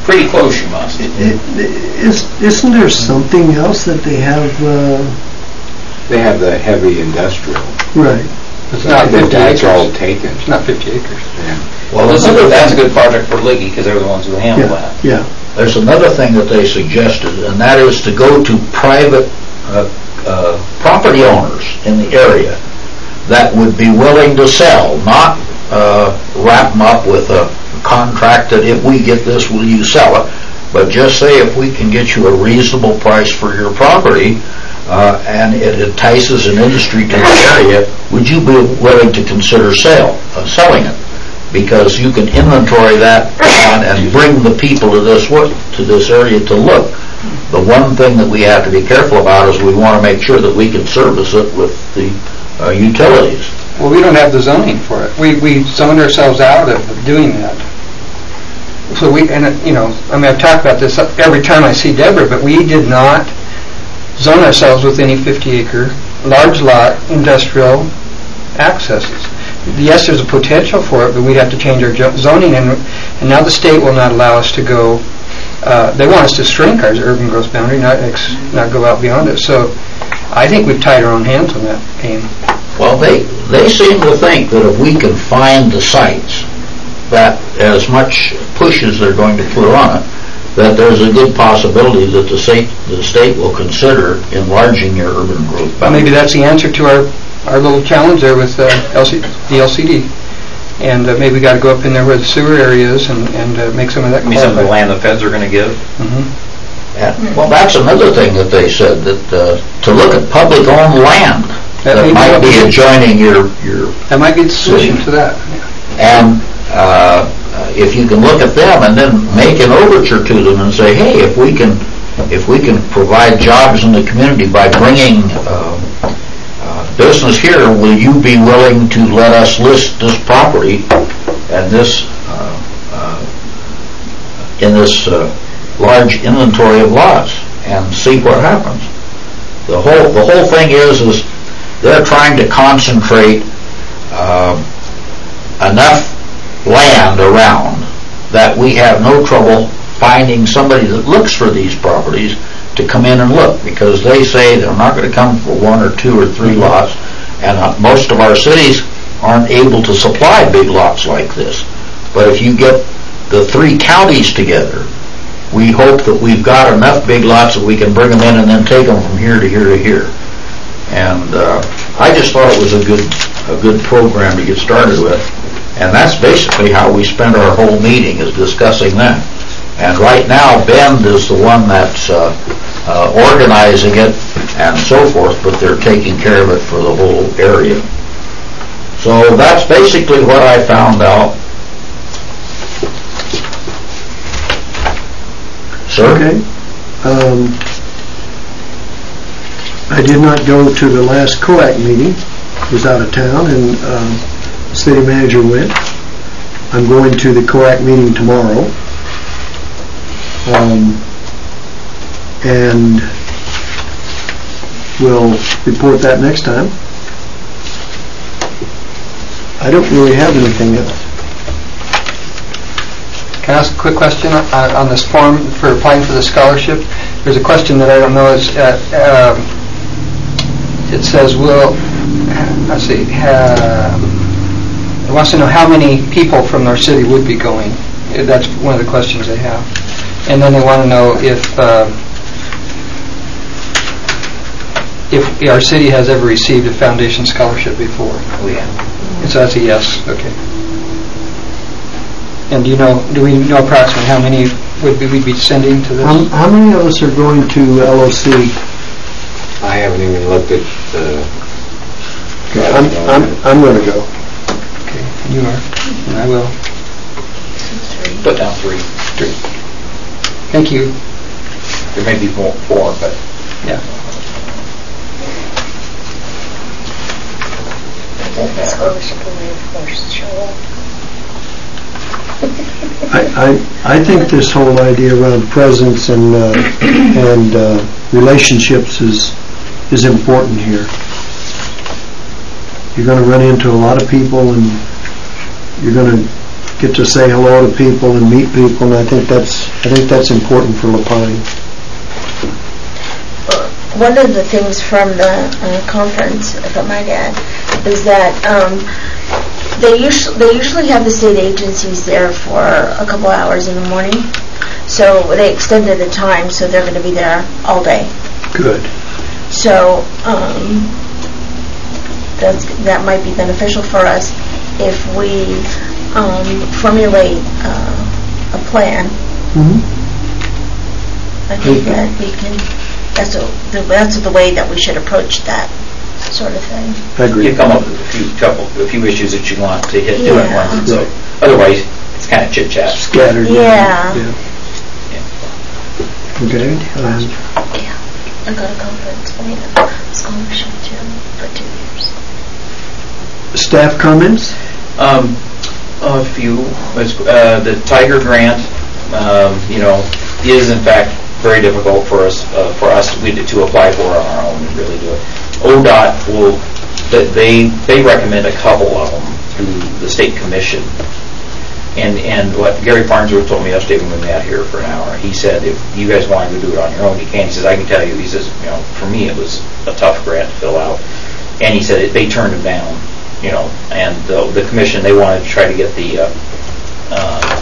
Pretty close, you must. It- it- is- Isn't there something else that they have, uh, They have the heavy industrial. right? It's not But fifty That's all acres. taken. It's not fifty acres. Well, That's there's a good, another that's a thing, good project for Liggy, because they're the ones who handle Yeah, that. yeah. there's another thing that they suggested, and that is to go to private uh, uh, property owners in the area that would be willing to sell, not uh, wrap them up with a contract that if we get this, will you sell it? But just say if we can get you a reasonable price for your property, uh, and it entices an industry to the area, would you be willing to consider sale, uh, selling it? Because you can inventory that and, and bring the people to this work, to this area to look. The one thing that we have to be careful about is we want to make sure that we can service it with the uh, utilities. Well, we don't have the zoning for it. We, we zoned ourselves out of doing that. So we, and, it- you know, I mean, I've talked about this every time I see Deborah, but we did not zone ourselves with any fifty acre, large lot, industrial accesses. Yes, there's a potential for it, but we'd have to change our jo- zoning, and, and now the state will not allow us to go, uh, they want us to shrink our urban growth boundary, not ex, not go out beyond it. So I think we've tied our own hands on that game. Well, they, they seem to think that if we can find the sites, that as much push as they're going to put on it, that there's a good possibility that the state, the state will consider enlarging your urban growth But boundary. maybe that's the answer to our, our little challenge there with uh, L C, the L C D. And uh, maybe we got to go up in there where the sewer area is and, and uh, make some of that I mean, some of the qualify. land the feds are going to give. Mhm. And, well, that's another thing that they said, that uh, to look at public-owned land That that may might be- be adjoining your, your, That might be the solution to that. and uh, if you can look at them and then make an overture to them and say, hey, if we can, if we can provide jobs in the community by bringing uh, uh, business here, will you be willing to let us list this property and this uh, uh, in this uh, large inventory of lots and see what happens? The whole the whole thing is is they're trying to concentrate uh, enough land around that we have no trouble finding somebody that looks for these properties to come in and look, because they say they're not going to come for one or two or three lots, and uh, most of our cities aren't able to supply big lots like this. But if you get the three counties together, we hope that we've got enough big lots that we can bring them in and then take them from here to here to here. And uh, I just thought it was a good a good program to get started with. And that's basically how we spent our whole meeting, is discussing that. And right now, Bend is the one that's uh, uh, organizing it and so forth, but they're taking care of it for the whole area. So that's basically what I found out. Sir? Okay. Um, I did not go to the last C O A C meeting. I was out of town, and um, the city manager went. I'm going to the C O A C meeting tomorrow. Um, and we'll report that next time. I don't really have anything else. Can I ask a quick question on, on this form for applying for the scholarship? There's a question that I don't know is, uh, um, it says, will, let's see, uh, it wants to know how many people from our city would be going. That's one of the questions they have. And then they want to know if, uh, if our city has ever received a foundation scholarship before. Oh, yeah. So that's a yes, okay. And do you know, do we know approximately how many would be, we'd be sending to this? How, how many of us are going to L O C? I haven't even looked at the... I'm, I'm, I'm going to go. Okay, you are, and I will. Put down three. Three. Thank you. There may be more, four, but Yeah. won't matter. Scholarship only, of course, show up. I, I, I think this whole idea around presence and, uh, and uh, relationships is, is important here. You're going to run into a lot of people, and you're going to get to say hello to people and meet people, and I think that's, I think that's important for Lapine. One of the things from the uh, conference, if I might add, is that um, they usually they usually have the state agencies there for a couple hours in the morning. So they extended the time, so they're going to be there all day. Good. So um, that's, that might be beneficial for us if we um, formulate uh, a plan. Mm-hmm. I think that we can. That's a, the, that's the way that we should approach that sort of thing. I agree. You come up with a few couple, a few issues that you want to hit doing Yeah. once. So otherwise, it's kind of chit chat. Scattered. Yeah. Yeah. Okay. Um, Yeah. I got a conference made a scholarship too for two years. staff comments? Um, a few. Uh, the Tiger Grant, um, you know, is in fact very difficult for us uh, for us to, to apply for on our own and really do it. O D O T will they they recommend a couple of them through the state commission. And and what Gary Farnsworth told me yesterday when we met here for an hour, he said if you guys wanted to do it on your own, you can. He says I can tell you. He says you know for me it was a tough grant to fill out, and he said it, they turned him down. You know, and the, the commission they wanted to try to get the uh, uh,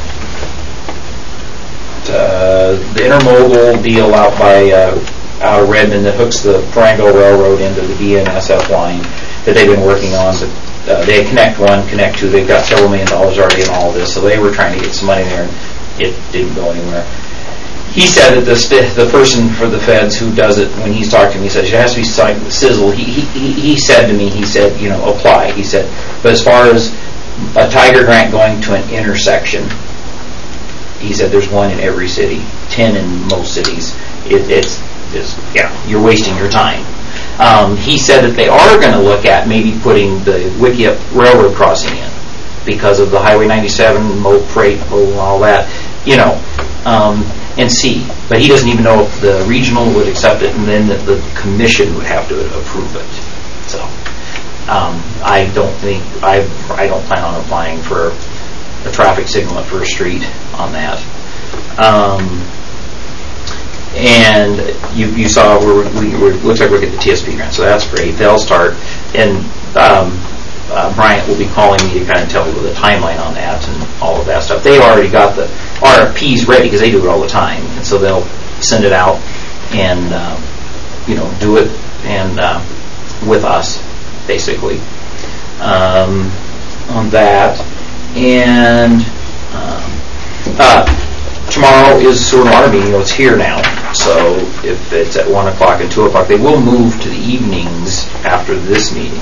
Uh, the intermodal deal out by uh, out of Redmond that hooks the Triangle Railroad into the B N S F line that they've been working on. But uh, they Connect One, Connect Two. They've got several million dollars already in all of this, so they were trying to get some money there, and it didn't go anywhere. He said that the st- the person for the feds who does it, when he's talked to me, he says it has to be sizzle. He, he he said to me, he said, you know, apply. He said, but as far as a Tiger Grant going to an intersection. He said there's one in every city, ten in most cities. It, it's, it's, yeah, you're wasting your time. Um, he said that they are going to look at maybe putting the Wikiup Railroad crossing in because of the Highway ninety-seven, Moat Freight, and all that, you know, um, and see. But he doesn't even know if the regional would accept it, and then that the commission would have to approve it. So um, I don't think I I don't plan on applying for a traffic signal at First Street on that. Um, and you, you saw we're, we we looks like we're getting the T S P grant, so that's great. They'll start, and um, uh, Bryant will be calling me to kind of tell me the timeline on that and all of that stuff. They've already got the R F Ps ready because they do it all the time, and so they'll send it out and uh, you know do it and uh, with us basically um, on that. And um, uh, tomorrow is sewer and water meeting. You know, it's here now. So if it's at one o'clock and two o'clock, they will move to the evenings after this meeting.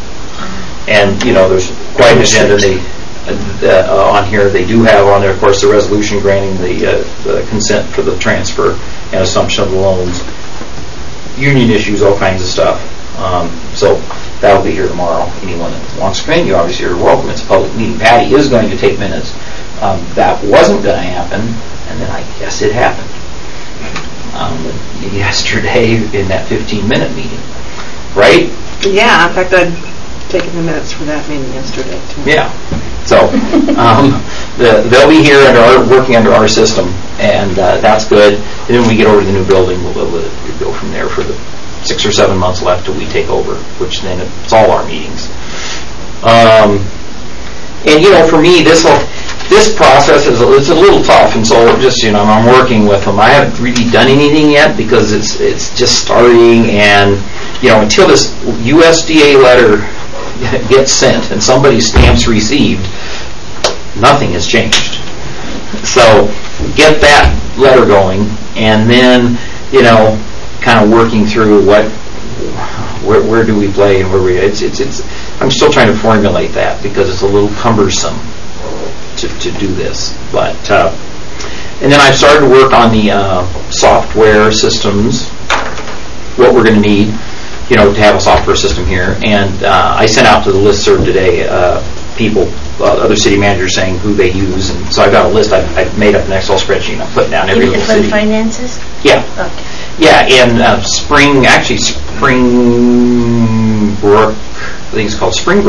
And you know, there's quite an agenda. They uh, uh, on here. They do have on there, of course, the resolution granting the, uh, the consent for the transfer and assumption of the loans, union issues, all kinds of stuff. Um, so. That'll be here tomorrow. Anyone that wants to come in, you obviously are welcome. It's a public meeting. Patty is going to take minutes. Um, that wasn't going to happen, and then I guess it happened. Um, yesterday in that fifteen-minute meeting, right? Yeah, in fact, I'd taken the minutes for that meeting yesterday, too. Yeah. So um, the, they'll be here under our, working under our system, and uh, that's good. And then when we get over to the new building, we'll, we'll, we'll go from there for the six or seven months left till we take over, which then it's all our meetings. Um, and you know, for me, this this process is a, it's a little tough, and so just you know, I'm working with them. I haven't really done anything yet because it's it's just starting, and you know, until this U S D A letter gets sent and somebody stamps received, nothing has changed. So get that letter going, and then you know. Kind of working through what, where, where do we play and where we. It's, it's, it's. I'm still trying to formulate that because it's a little cumbersome to, to do this. But uh, and then I've started to work on the uh, software systems. What we're going to need, you know, to have a software system here. And uh, I sent out to the listserv today uh, people, uh, other city managers saying who they use, and so I've got a list. I've, I've made up an Excel spreadsheet. I'm putting down every You little mean city. for the finances? Yeah. Okay. Yeah, in uh, Spring, actually Springbrook, I think it's called Springbrook,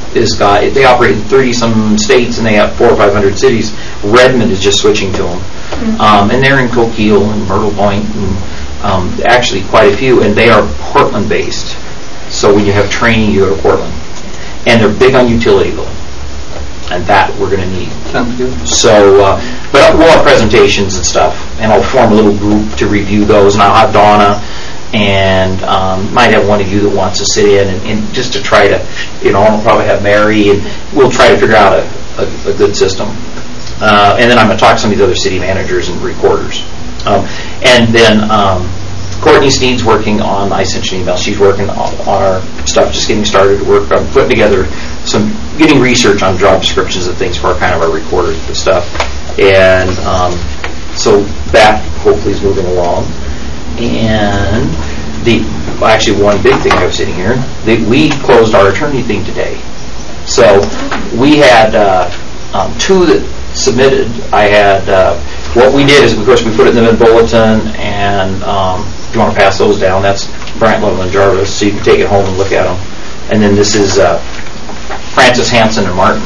is got, they operate in thirty-some states, and they have four or five hundred cities. Redmond is just switching to them. Mm-hmm. Um, and they're in Coquille and Myrtle Point, and um, actually quite a few, and they are Portland-based. So when you have training, you go to Portland. And they're big on utility bill. And that we're going to need. Sounds good. So, uh, but we'll have presentations and stuff, and I'll form a little group to review those, and I'll have Donna, and um, might have one of you that wants to sit in, and, and just to try to, you know, I'll probably have Mary, and we'll try to figure out a, a, a good system. Uh, and then I'm going to talk to some of these other city managers and recorders. Um, and then um, Courtney Sneed's working on, I sent you an email, she's working on, on our stuff, just getting started to work on putting together some, getting research on job descriptions and things for our kind of our recorders and stuff. And um, so that hopefully is moving along. And the, well, actually one big thing I was sitting here, that we closed our attorney thing today. So we had uh, um, two that submitted. I had, uh, what we did is, of course, we put it in the bulletin, and um, if you want to pass those down, that's Bryant, Lovell, and Jarvis, so you can take it home and look at them. And then this is uh, Francis Hansen and Martin.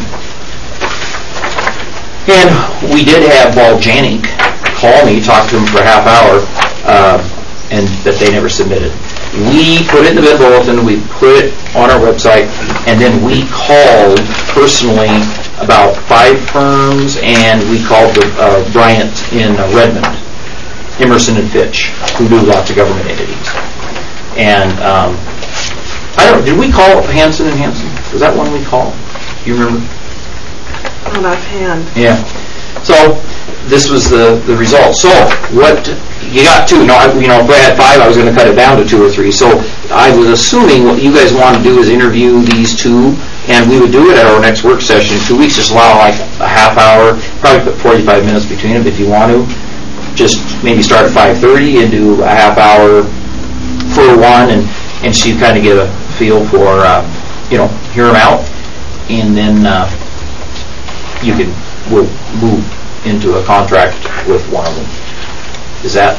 And we did have Paul Janik call me, talk to him for a half hour, uh, and that they never submitted. We put it in the bid bulletin, we put it on our website, and then we called personally about five firms, and we called the, uh, Bryant in uh, Redmond, Emerson and Fitch, who do lots of government entities. And um, I don't, did we call Hansen and Hansen? Was that one we called? You remember? Not offhand. Yeah. So this was the, the result. So what you got two. No, I, you know, if I had five, I was going to cut it down to two or three. So I was assuming what you guys want to do is interview these two, and we would do it at our next work session in two weeks. Just allow like a half hour, probably put forty-five minutes between them if you want to. Just maybe start at five thirty and do a half hour for one, and and so you kind of get a feel for uh, you know, hear them out, and then uh, you can we'll move into a contract with one of them. Is that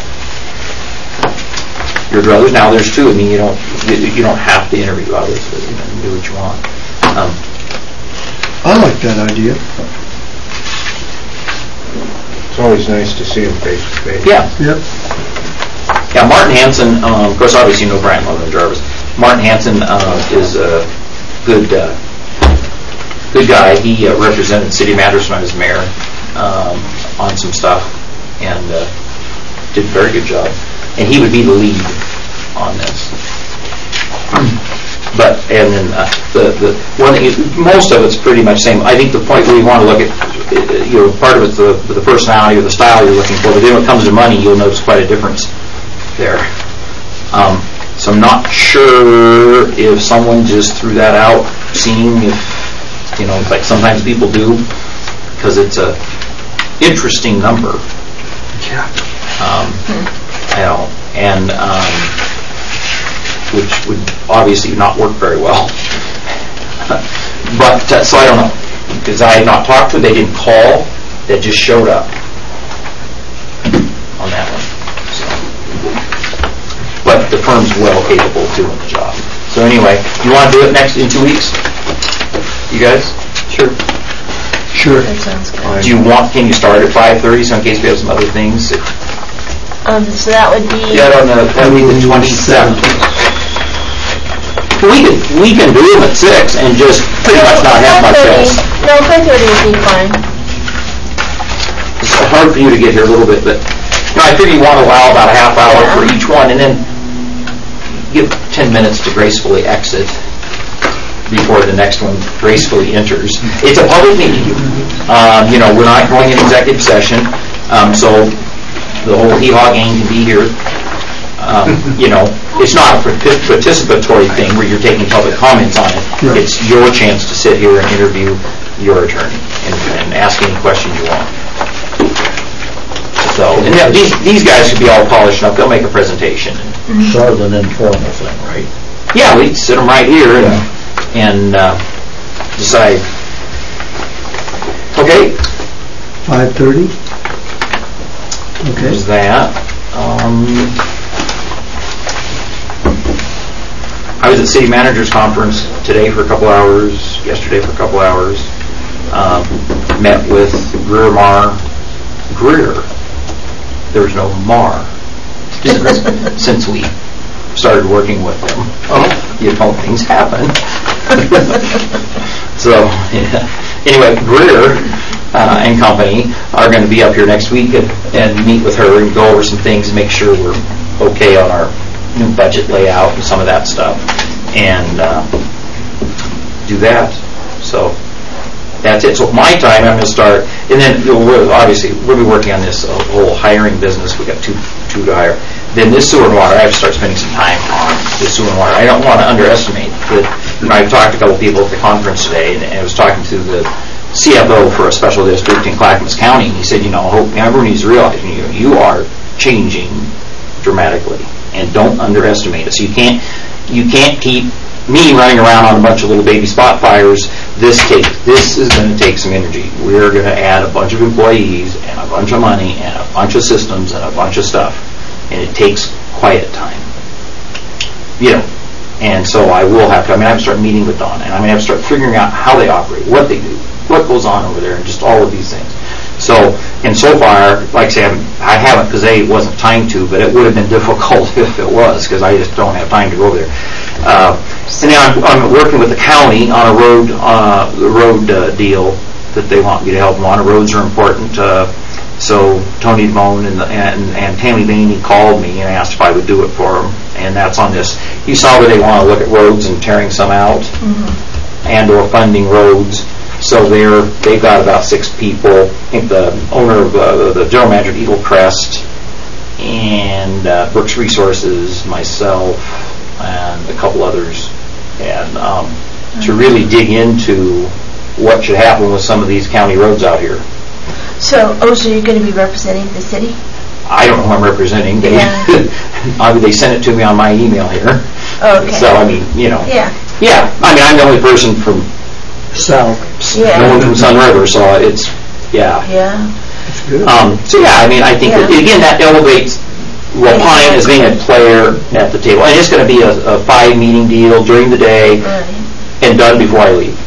your druthers? Now there's two. I mean, you don't you, you don't have to interview others, but you can do what you want. Um, I like that idea. It's always nice to see them face to face. yeah. Yep. Yeah, Martin Hansen, um, of course, obviously you know Bryant, Lovell, and Jarvis. Martin Hansen uh, is a good uh, good guy. He uh, represented City Matters when I was mayor um, on some stuff, and uh, did a very good job. And he would be the lead on this. But, and then uh, the, the one thing is, most of it's pretty much same. I think the point where you want to look at, you know, part of it's the, the personality or the style you're looking for, but then when it comes to money, you'll notice quite a difference there. Um, so I'm not sure if someone just threw that out, seeing if, you know, like sometimes people do, because it's a interesting number. Yeah. Um, you know, and um, which would obviously not work very well. But uh, so I don't know, because I had not talked to them, they didn't call, they just showed up on that one. So. But the firm's well capable of doing the job. So anyway, you want to do it next in two weeks? You guys? Sure. Sure. That sounds good. Do you want? Can you start at five thirty? So in case we have some other things. Um, so that would be. Yeah, on the that would be the twenty-seventh. We can we can do them at six and just pretty much not have much else. No, five thirty would be fine. It's hard for you to get here a little bit, but you know, I figure you want to allow about a half hour Yeah. for each one, and then give ten minutes to gracefully exit before the next one gracefully enters. It's a public meeting. Um, you know, we're not going in executive session, um, so the whole hee-haw gang can be here. Um, you know, it's not a participatory thing where you're taking public comments on it. Right. It's your chance to sit here and interview your attorney and, and ask any questions you want. So, and yeah, these, these guys should be all polished up. They'll make a presentation. Sort of an informal thing, right? Yeah, we sit them right here and, and uh, decide. Okay. five thirty? Okay. There's that. Um, I was at City Managers Conference today for a couple hours. yesterday for a couple hours. Um, met with Greer Mar. Greer. There's no Mar since we started working with them. Oh, you know, things happen. So, yeah. Anyway, Greer uh, and company are going to be up here next week and, and meet with her and go over some things and make sure we're okay on our new budget layout and some of that stuff, and uh, do that. So that's it. So my time, I'm going to start, and then you know, we're, obviously we'll be working on this uh, whole hiring business. We got two two to hire. Then this sewer and water, I have to start spending some time on the sewer and water. I don't want to underestimate that. You know, I've talked to a couple people at the conference today, and, and I was talking to the C F O for a special district in Clackamas County, and he said, you know, hope everyone needs to realize you know, you are changing dramatically, and don't underestimate it. So you can't you can't keep me running around on a bunch of little baby spot fires. This take this is going to take some energy. We're going to add a bunch of employees and a bunch of money and a bunch of systems and a bunch of stuff, and it takes quiet time. You know, and so I will have to. I mean, I have to start meeting with Don, and I'm going to have to start figuring out how they operate, what they do, what goes on over there, and just all of these things. So, and so far, like I say, I'm, I haven't because A, it wasn't time to, but it would have been difficult if it was, because I just don't have time to go over there. Uh, and then I'm, I'm working with the county on a road uh, road uh, deal that they want me to help them on. Roads are important. Uh, so Tony Damone and, the, and, and Tammy Vaney called me and asked if I would do it for them, and that's on this. You saw where they want to look at roads and tearing some out, mm-hmm. and or funding roads. So they're, they've got about six people. I think the owner of uh, the general manager of Eagle Crest and uh, Brooks Resources, myself, and a couple others, and um, mm-hmm. to really dig into what should happen with some of these county roads out here. So, oh, so you're going to be representing the city? I don't know who I'm representing. They, yeah. I mean, they sent it to me on my email here. Okay. So, I mean, you know. Yeah. Yeah. I mean, I'm the only person from South. Yeah. No one from Sun River, so it's, yeah. Yeah. That's good. Um, so, yeah, I mean, I think, yeah. that, again, that elevates Lapine as being a player at the table. And it's going to be a, a five-meeting deal during the day right. and done before I leave.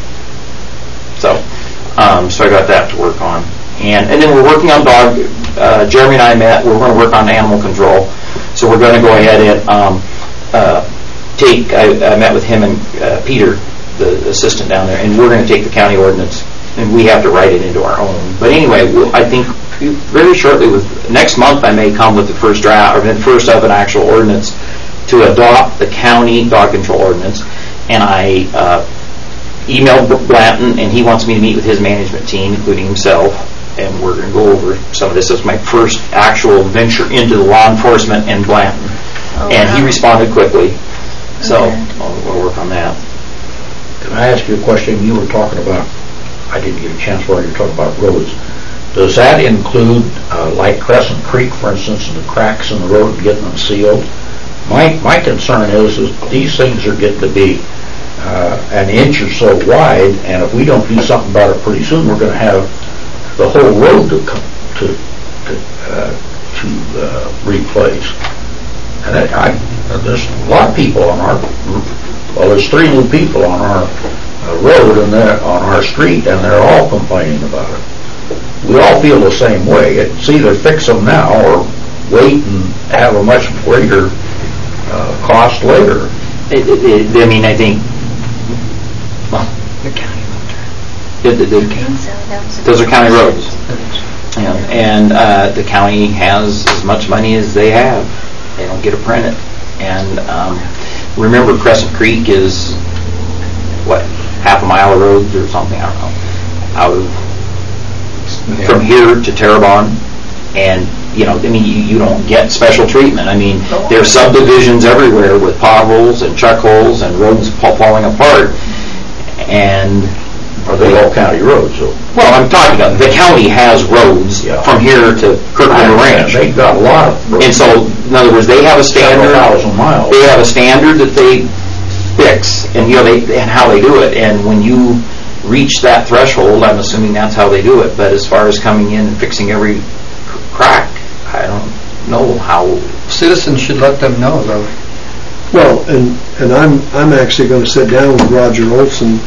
So, um, so I got that to work on. And, and then we're working on dog, uh, Jeremy and I met, we're going to work on animal control. So we're going to go ahead and um, uh, take, I, I met with him and uh, Peter, the assistant down there, and we're going to take the county ordinance, and we have to write it into our own. But anyway, we'll, I think very shortly, with next month, I may come with the first draft, or the first of an actual ordinance to adopt the county dog control ordinance. And I uh, emailed Blanton, and he wants me to meet with his management team, including himself, and we're going to go over some of this. This was my first actual venture into the law enforcement and Blanton. Oh, and wow. He responded quickly. So okay. I'll, we'll work on that. Can I ask you a question? You were talking about, I didn't get a chance while you were talking about roads. Does that include, uh, like Crescent Creek, for instance, and the cracks in the road and getting them sealed? My my concern is, is these things are getting to be uh, an inch or so wide, and if we don't do something about it pretty soon, we're going to have the whole road to come to to, uh, to uh, replace. And I, I, there's a lot of people on our, well, there's three new people on our uh, road and they're on our street, and they're all complaining about it. We all feel the same way. It's either fix them now or wait and have a much greater uh, cost later. It, it, it, I mean, I think, well, The county it, it, it, those are county roads. You know, and uh, the county has as much money as they have. They don't get to print it. And um, remember, Crescent Creek is, what, half a mile of roads or something, I don't know, out of, yeah. from here to Terrebonne. And, you know, I mean, you, you don't get special treatment. I mean, there's subdivisions everywhere with potholes and chuck holes and roads falling apart. And are they all county roads? So? Well, I'm talking about the county has roads yeah. from here to Kirkland Ranch. They've got a lot of roads. And so, in other words, they have a standard. Thousand miles. They have a standard that they fix, and you know, they and how they do it. And when you reach that threshold, I'm assuming that's how they do it. But as far as coming in and fixing every crack, I don't know how. Citizens should let them know, though. Well, and and I'm I'm actually going to sit down with Roger Olson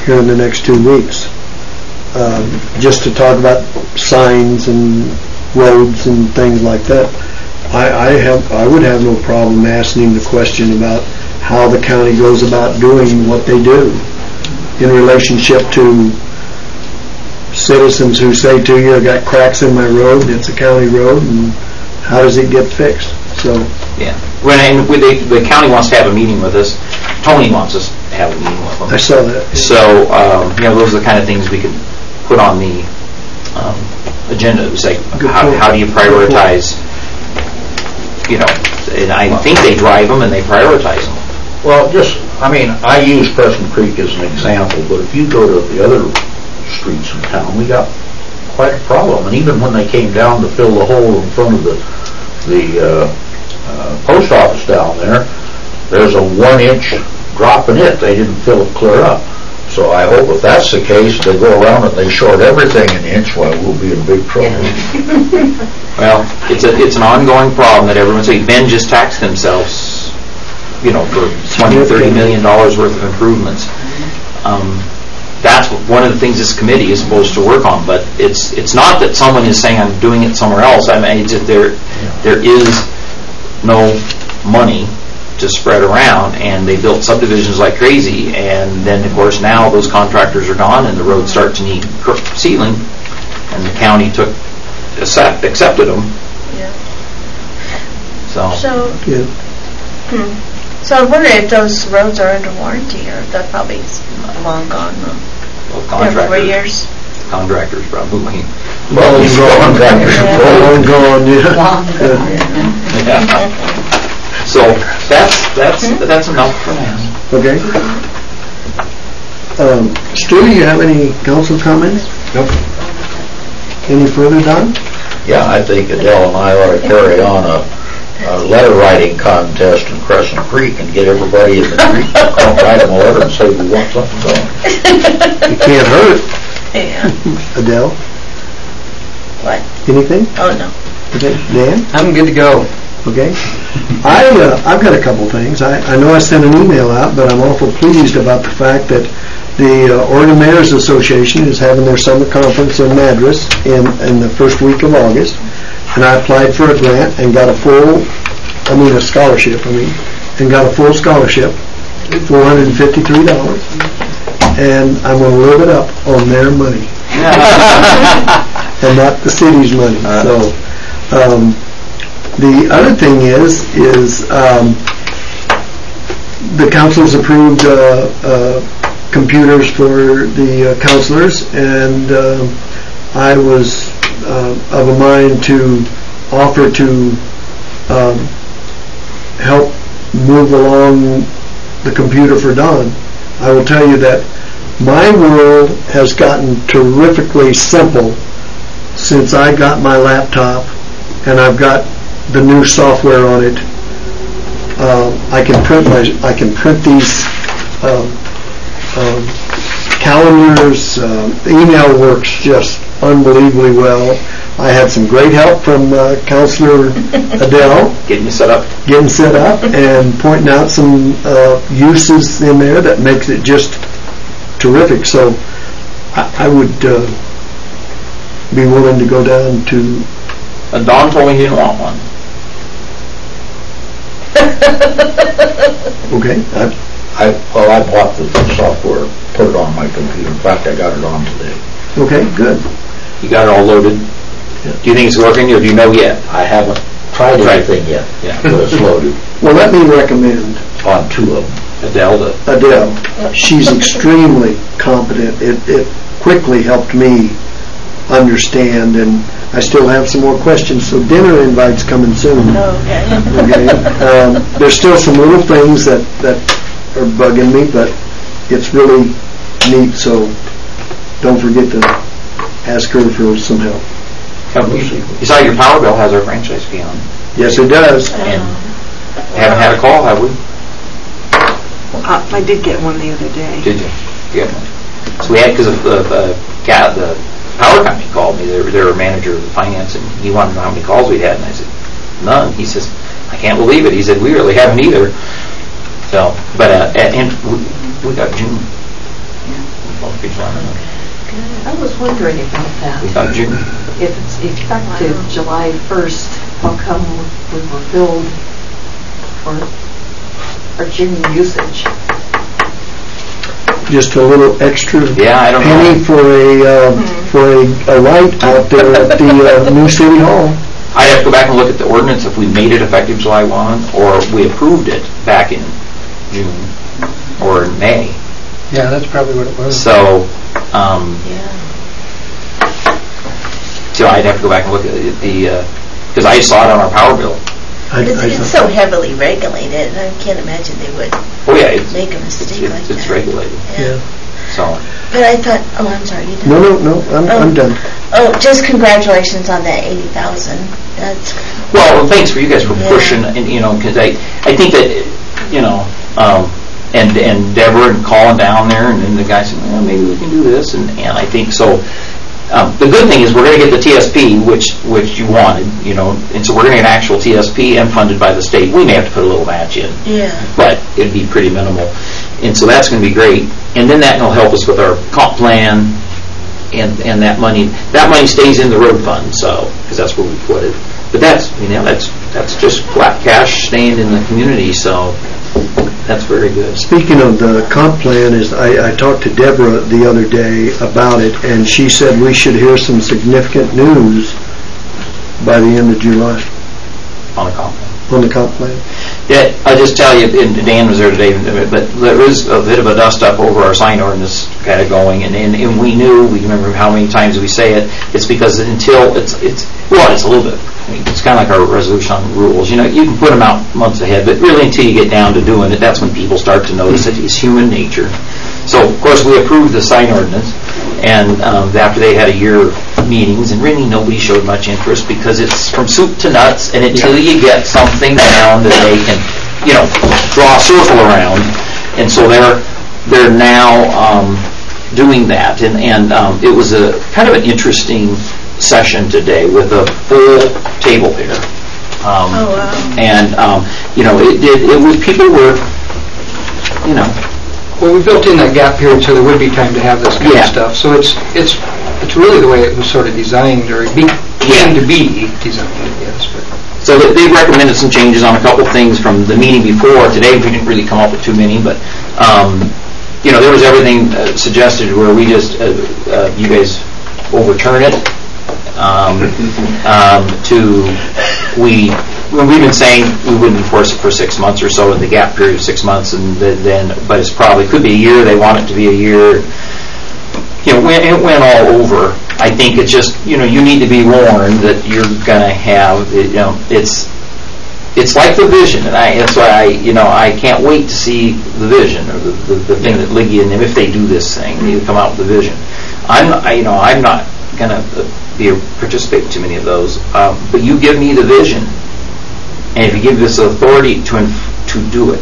here in the next two weeks, um, just to talk about signs and roads and things like that. I, I have, I would have no problem asking the question about how the county goes about doing what they do in relationship to citizens who say to you, I got cracks in my road, it's a county road, and how does it get fixed? So yeah, when and when they, the county wants to have a meeting with us, Tony wants us to have a meeting with them. I saw that. So um, you know, those are the kind of things we could put on the um, agenda. It was like, how, how do you prioritize? You know, and I think they drive them and they prioritize them. Well, just, I mean, I use Crescent Creek as an example, but if you go to the other streets in town, we got quite a problem. And even when they came down to fill the hole in front of the the uh, uh, post office down there, there's a one-inch drop in it. They didn't fill it clear up. So I hope if that's the case, they go around and they short everything an inch, well, we'll be in big trouble. Well, it's a it's an ongoing problem that everyone's saying. Ben just taxed themselves, you know, for twenty, thirty million dollars worth of improvements. Um, that's one of the things this committee is supposed to work on. But it's it's not that someone is saying I'm doing it somewhere else. I mean, it's that there there is no money to spread around, and they built subdivisions like crazy. And then, of course, now those contractors are gone, and the road starts to need sealing, and the county took accept, accepted them. Yeah. So. So. Yeah. Hmm. So I wonder if those roads are under warranty, or if that probably is long gone. Huh? Well, Three or four contractors. years. Contractors probably. Well, these contractors are Long gone, yeah. Long gone. Yeah. So that's that's that's enough for now. Okay. Um, Stu, you have any council comments? Nope. Any further, Don? Yeah, I think Adele and I ought to carry on a, a letter writing contest in Crescent Creek and get everybody in the creek to come write them a letter and say we want something done. It can't hurt. Yeah. Adele? What? Anything? Oh no. Okay. Dan? I'm good to go. Okay. I, uh, I've got a couple things. I, I know I sent an email out, but I'm awful pleased about the fact that the uh, Oregon Mayors Association is having their summer conference in Madras in, in the first week of August. And I applied for a grant and got a full, I mean a scholarship, I mean, and got a full scholarship, four hundred fifty-three dollars. And I'm going to live it up on their money. And not the city's money. So, um, the other thing is, is um, the council's approved uh, uh, computers for the uh, councilors, and uh, I was uh, of a mind to offer to um, help move along the computer for Don. I will tell you that my world has gotten terrifically simple since I got my laptop, and I've got the new software on it. Uh, I can print my, I can print these um, um, calendars. Uh, email works just unbelievably well. I had some great help from uh, Councilor Adele. Getting you set up. Getting set up and pointing out some uh, uses in there that makes it just terrific. So I, I would uh, be willing to go down to. And Don told me he didn't want one. Okay. I, I, well, I bought the software, put it on my computer. In fact, I got it on today. okay, good. You got it all loaded. Yeah. Do you think it's working, or do you know yet? I haven't tried Right. anything yet, Yeah. but it's loaded Well, let me recommend on two of them. Adele, the, Adele. She's extremely competent. It, it quickly helped me understand, and I still have some more questions, so dinner invite's coming soon. Okay. Okay. Um, there's still some little things that, that are bugging me, but it's really neat, so don't forget to ask her for some help. you saw your power bill has our franchise fee on it. Yes, it does. And haven't had a call, have we? Uh, I did get one the other day. Did you? Yeah. So we had, because the, the, cat, the power company called me, they were, they were manager of the finance, and he wanted to know how many calls we had, and I said, none. He says, I can't believe it. He said, we really haven't either. So, but, uh, and we, we got June. Fourth of July. I was wondering about We that. thought June. If it's effective July first, how come we were billed for our June usage? Just a little extra Yeah, I don't penny know. for a, um, for a, a light out there at the uh, new city hall. I'd have to go back and look at the ordinance if we made it effective July first, or we approved it back in June or in May. Yeah, that's probably what it was. So, um, Yeah. so I'd have to go back and look at the, because I saw it on our power bill. I- It's, I it's thought- so heavily regulated, I can't imagine they would Oh, yeah, it's, make a mistake it's, like that. it's regulated, Yeah. so. But I thought, oh, I'm sorry, you done? No, no, no, I'm, I'm done. Oh, just congratulations on that eighty thousand. That's, Well, thanks for you guys for Yeah. pushing, and, you know, because I, I think that, you know, um, and, and Deborah and calling down there, and then the guy said, well, maybe we can do this, and, and I think so. Um, the good thing is we're going to get the T S P, which, which you wanted, you know, and so we're going to get an actual T S P and funded by the state. We may have to put a little match in, yeah. but it'd be pretty minimal. And so that's going to be great. And then that will help us with our comp plan, and, and that money, that money stays in the road fund, so, because that's where we put it. But that's, you know, that's, that's just flat cash staying in the community, so that's very good. Speaking of the comp plan, is I, I talked to Deborah the other day about it, and she said we should hear some significant news by the end of July On the comp plan. on the comp plan. Yeah, I'll just tell you, and Dan was there today, but there is a bit of a dust up over our sign ordinance kind of going, and, and, and we knew, we remember how many times we say it, it's because until, it's, it's well, it's a little bit, I mean, it's kind of like our resolution on rules, you know, you can put them out months ahead, but really until you get down to doing it, that's when people start to notice it. It's human nature. So, of course, we approved the sign ordinance, and um, after they had a year of meetings, and really nobody showed much interest because it's from soup to nuts, and until you get something down that they can, you know, draw a circle around, and so they're they're now um, doing that, and and um, it was a kind of an interesting session today with a full table here. Um, Oh, wow. And um, you know, it did. It was people were, you know. Well, we built in that gap period so there would be time to have this kind Yeah. of stuff. So it's it's it's really the way it was sort of designed, or it began to be designed, I guess. But So they- they've recommended some changes on a couple things from the meeting before. Today, we didn't really come up with too many, but, um, you know, there was everything uh, suggested where we just, uh, uh, you guys overturn it, um, um, to, we, well, we've been saying we wouldn't enforce it for six months or so, in the gap period of six months, and then, then- but it's probably, could be a year, they want it to be a year. You know, it went- it went all over. I think it's just, you know, you need to be warned that you're going to have, you know, it's it's like the vision, and I, that's why I, you know, I can't wait to see the vision, or the, the, the thing that Liggy and them, if they do this thing, they come out with the vision. I'm, I, you know, I'm not going to be participate in too many of those, um, but you give me the vision, and if you give this authority to inf- to do it.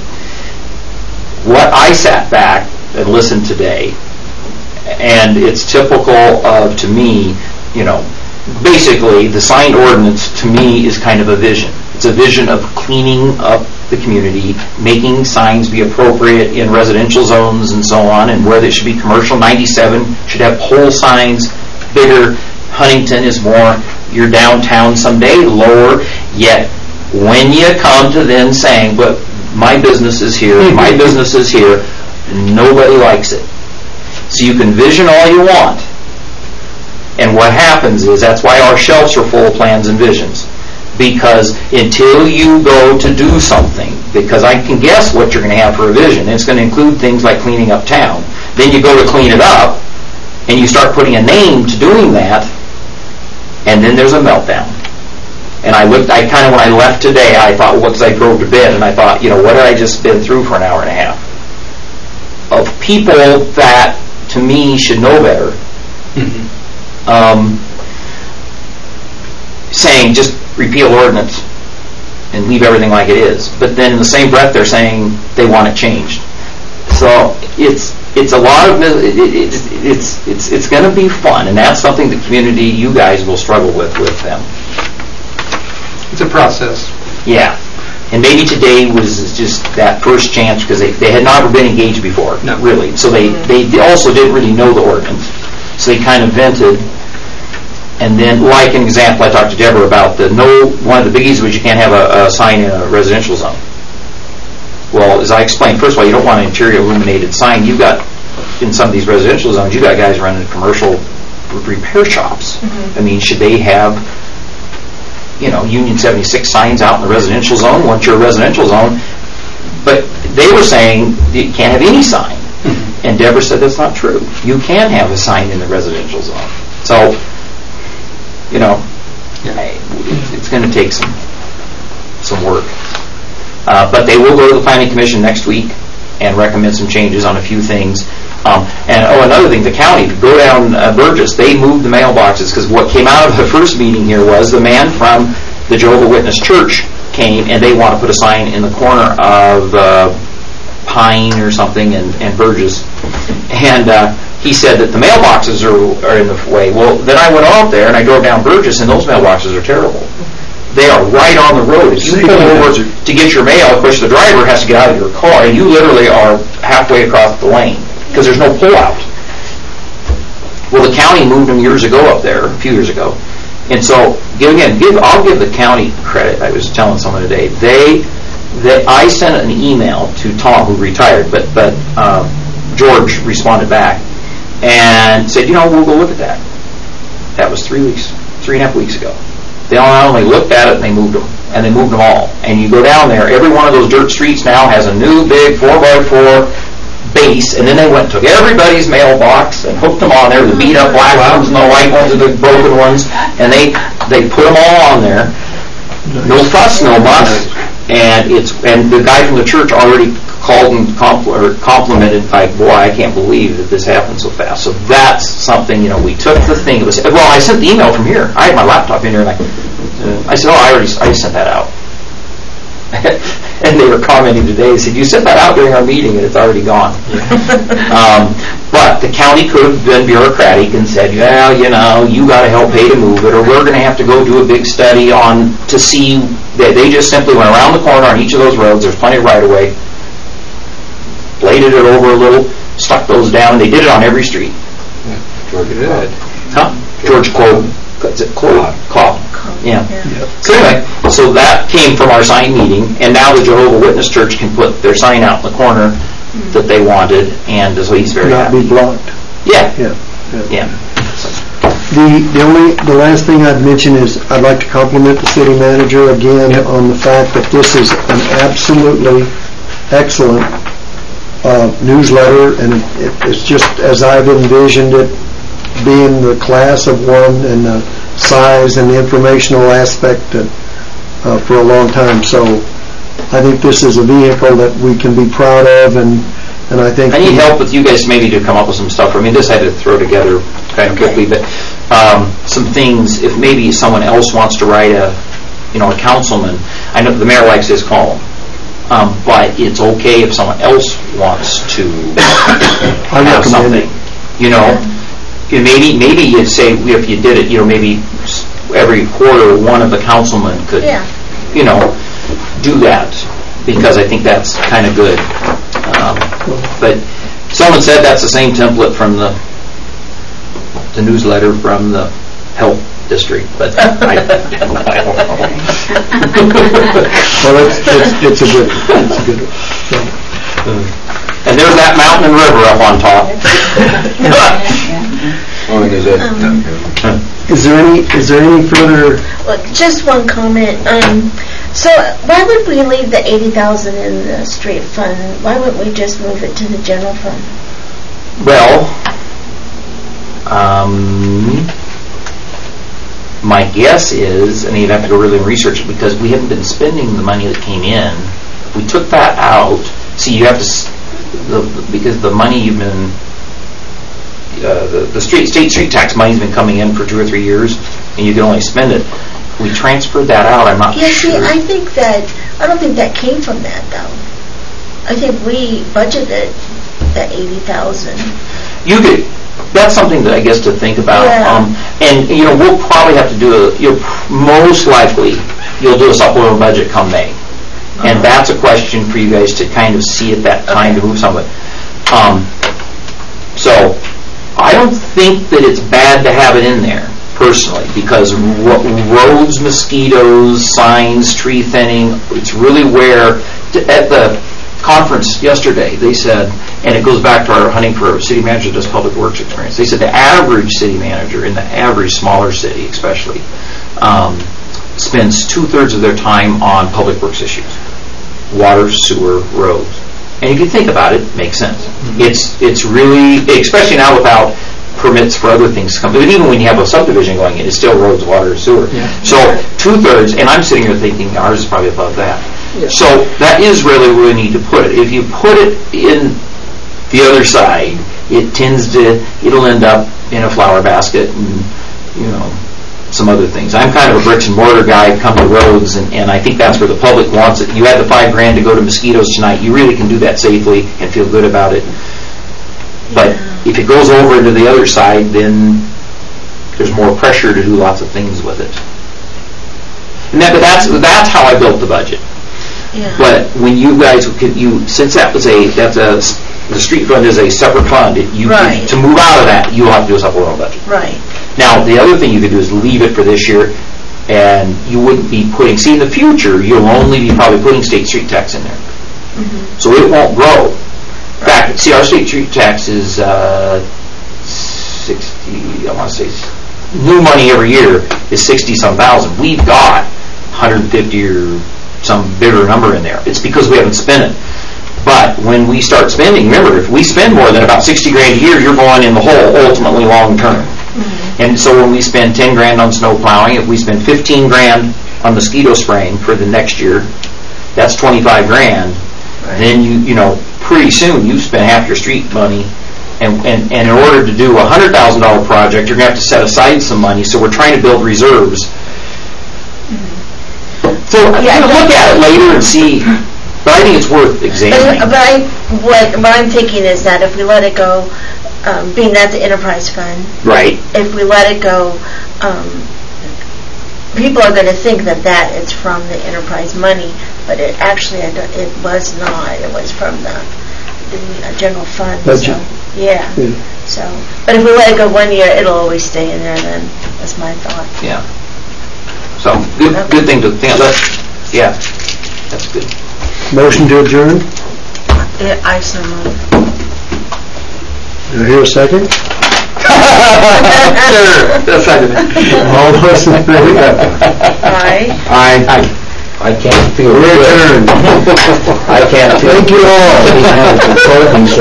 What I sat back and listened today, and it's typical of, to me, you know, basically the signed ordinance to me is kind of a vision. It's a vision of cleaning up the community, making signs be appropriate in residential zones and so on, and where they should be commercial. ninety-seven should have pole signs, bigger. Huntington is more your downtown someday, lower. Yet when you come to then saying, but my business is here, my business is here, nobody likes it. So you can vision all you want. And what happens is, that's why our shelves are full of plans and visions. Because until you go to do something, because I can guess what you're going to have for a vision, and it's going to include things like cleaning up town. Then you go to clean it up, and you start putting a name to doing that, and then there's a meltdown. And I looked, I kind of, when I left today, I thought, well, because I drove to bed, and I thought, you know, what had I just been through for an hour and a half? Of people that, to me, should know better. Mm-hmm. Um, saying, just repeal ordinance and leave everything like it is. But then in the same breath, they're saying they want it changed. So it's it's a lot of, it, it, it's it's it's it's going to be fun, and that's something the community, you guys, will struggle with with them. it's a process. Yeah. And maybe today was just that first chance because they, they had never been engaged before, No. really. So they, they also didn't really know the ordinance. So they kind of vented. And then, like an example, I talked to Deborah about the no, one of the biggies was you can't have a, a sign in a residential zone. Well, as I explained, first of all, you don't want an interior illuminated sign. You've got, in some of these residential zones, you've got guys running commercial repair shops. Mm-hmm. I mean, should they have, you know, Union seventy-six signs out in the residential zone once you're a residential zone? But they were saying you can't have any sign. Mm-hmm. And Deborah said that's not true. You can have a sign in the residential zone. So, you know, yeah. it's going to take some some work. Uh, but they will go to the Planning Commission next week and recommend some changes on a few things. Um, and, oh, another thing, the county, go down uh, Burgess, they moved the mailboxes because what came out of the first meeting here was the man from the Jehovah's Witness Church came and they want to put a sign in the corner of uh, Pine or something and, and Burgess. And uh, he said that the mailboxes are, are in the way. Well, then I went out there and I drove down Burgess and those mailboxes are terrible. They are right on the road. If you pull over to get your mail, of course the driver has to get out of your car and you literally are halfway across the lane because there's no pull-out. Well, the county moved them years ago up there, a few years ago. And so, again, give, I'll give the county credit. I was telling someone today. They, they I sent an email to Tom, who retired, but, but uh, George responded back and said, you know, we'll go look at that. That was three weeks, three and a half weeks ago. They not only looked at it, and they moved them. And they moved them all. And you go down there, every one of those dirt streets now has a new big four by four base, and then they went and took everybody's mailbox and hooked them on there, the beat up black ones and the white ones and the broken ones, and they they put them all on there. No fuss, no muss. And it's and the guy from the church already called and compl- or complimented, like, boy, I can't believe that this happened so fast. So that's something, you know, we took the thing. It was, well, I sent the email from here. I had my laptop in here, and I, uh, I said, oh, I already I sent that out. And they were commenting today, they said, you sent that out during our meeting, and it's already gone. um, but the county could have been bureaucratic and said, well, you know, you got to help pay to move it, or we're going to have to go do a big study on to see. That they just simply went around the corner on each of those roads. There's plenty of right-of-way. Bladed it over a little, stuck those down, and they did it on every street. Yeah, George did. Huh? George Clough. Is it Clough? Clough. Yeah. yeah. So anyway, so that came from our sign meeting, and now the Jehovah's Witness Church can put their sign out in the corner mm-hmm. that they wanted, and so he's very Not happy. be blocked. Yeah. Yeah. Yeah. yeah. So. The, the only, the last thing I'd mention is I'd like to compliment the city manager again yep. on the fact that this is an absolutely excellent uh, newsletter, and it, it's just as I've envisioned it, being the class of one and the size and the informational aspect uh, uh, for a long time. So I think this is a vehicle that we can be proud of, and and I think I need help with you guys maybe to come up with some stuff. I mean, this I had to throw together kind of quickly, but um, some things. If maybe someone else wants to write a, you know, a councilman. I know the mayor likes his column, um, but it's okay if someone else wants to I have something. It. You know, you maybe maybe you'd say if you did it, you know, maybe every quarter one of the councilmen could, yeah. you know, do that, because I think that's kind of good. Um, but someone said that's the same template from the the newsletter from the health district, but I, I don't know. Well, it's, it's, it's a good, it's a good thing. And there's that mountain and river up on top. Oh, and is it? Is there any, is there any further? Well, just one comment. Um, so why would we leave the eighty thousand in the street fund? Why wouldn't we just move it to the general fund? Well, um, my guess is, and you'd have to go really research it, because we haven't been spending the money that came in. If we took that out, see, you have to. The, because the money you've been, uh, the, the street, state street tax money's been coming in for two or three years, and you can only spend it. If we transferred that out, I'm not yeah, sure. Yeah, see, I think that, I don't think that came from that, though. I think we budgeted that eighty thousand. You could, that's something that I guess to think about. Yeah. Um, and, you know, we'll probably have to do a, you'll most likely, you'll do a supplemental budget come May. And that's a question for you guys to kind of see at that time to move some of it. Um, so, I don't think that it's bad to have it in there, personally, because ro- roads, mosquitoes, signs, tree thinning, it's really where, at the conference yesterday, they said, and it goes back to our hunting for a city manager that does public works experience, they said the average city manager, in the average smaller city especially, um, spends two-thirds of their time on public works issues. Water, sewer, roads. And if you think about it, it makes sense. Mm-hmm. It's it's really, especially now without permits for other things to come, but even when you have a subdivision going in, it's still roads, water, sewer. Yeah. So two-thirds, and I'm sitting here thinking ours is probably above that. Yeah. So that is really where we need to put it. If you put it in the other side, it tends to, it'll end up in a flower basket and, you know, some other things. I'm kind of a bricks and mortar guy, come to roads, and, and I think that's where the public wants it. You had the five grand to go to mosquitoes tonight, you really can do that safely and feel good about it. But if it goes over into the other side, then there's more pressure to do lots of things with it. And that, but that's that's how I built the budget. Yeah. But when you guys could, you since that was a that's a the street fund is a separate fund, it, you right. to move out of that, you'll have to do a supplemental budget. Right. Now, the other thing you could do is leave it for this year, and you wouldn't be putting, see, in the future, you'll only be probably putting state street tax in there. Mm-hmm. So it won't grow. In fact, see, our state street tax is uh, sixty, I want to say, new money every year is sixty-some thousand. We've got one hundred fifty or some bigger number in there. It's because we haven't spent it. But when we start spending, remember, if we spend more than about sixty grand a year, you're going in the hole ultimately long term. Mm-hmm. And so when we spend ten grand on snow plowing, if we spend fifteen grand on mosquito spraying for the next year, that's twenty-five grand. Right. Then you, you know, pretty soon you've spent half your street money. And, and, and in order to do a one hundred thousand dollars project, you're going to have to set aside some money. So we're trying to build reserves. Mm-hmm. So yeah, you know, look at it later and see. But I think it's worth examining. But, but I, what, what I'm thinking is that if we let it go, um, being that's the enterprise fund, right? If we let it go, um, people are going to think that that it's from the enterprise money, but it actually I don't, it was not. It was from the, the uh, general fund. Budget. So, yeah. yeah. So, but if we let it go one year, it'll always stay in there. Then that's my thought. Yeah. So good, okay. Good thing to think. Let, yeah, that's good. Motion to adjourn? Yeah, I so move. Do I hear a second? Sure. That's second. All those in favor? Aye. Aye. Aye. I can't feel We're good. adjourned. I can't feel Thank you all.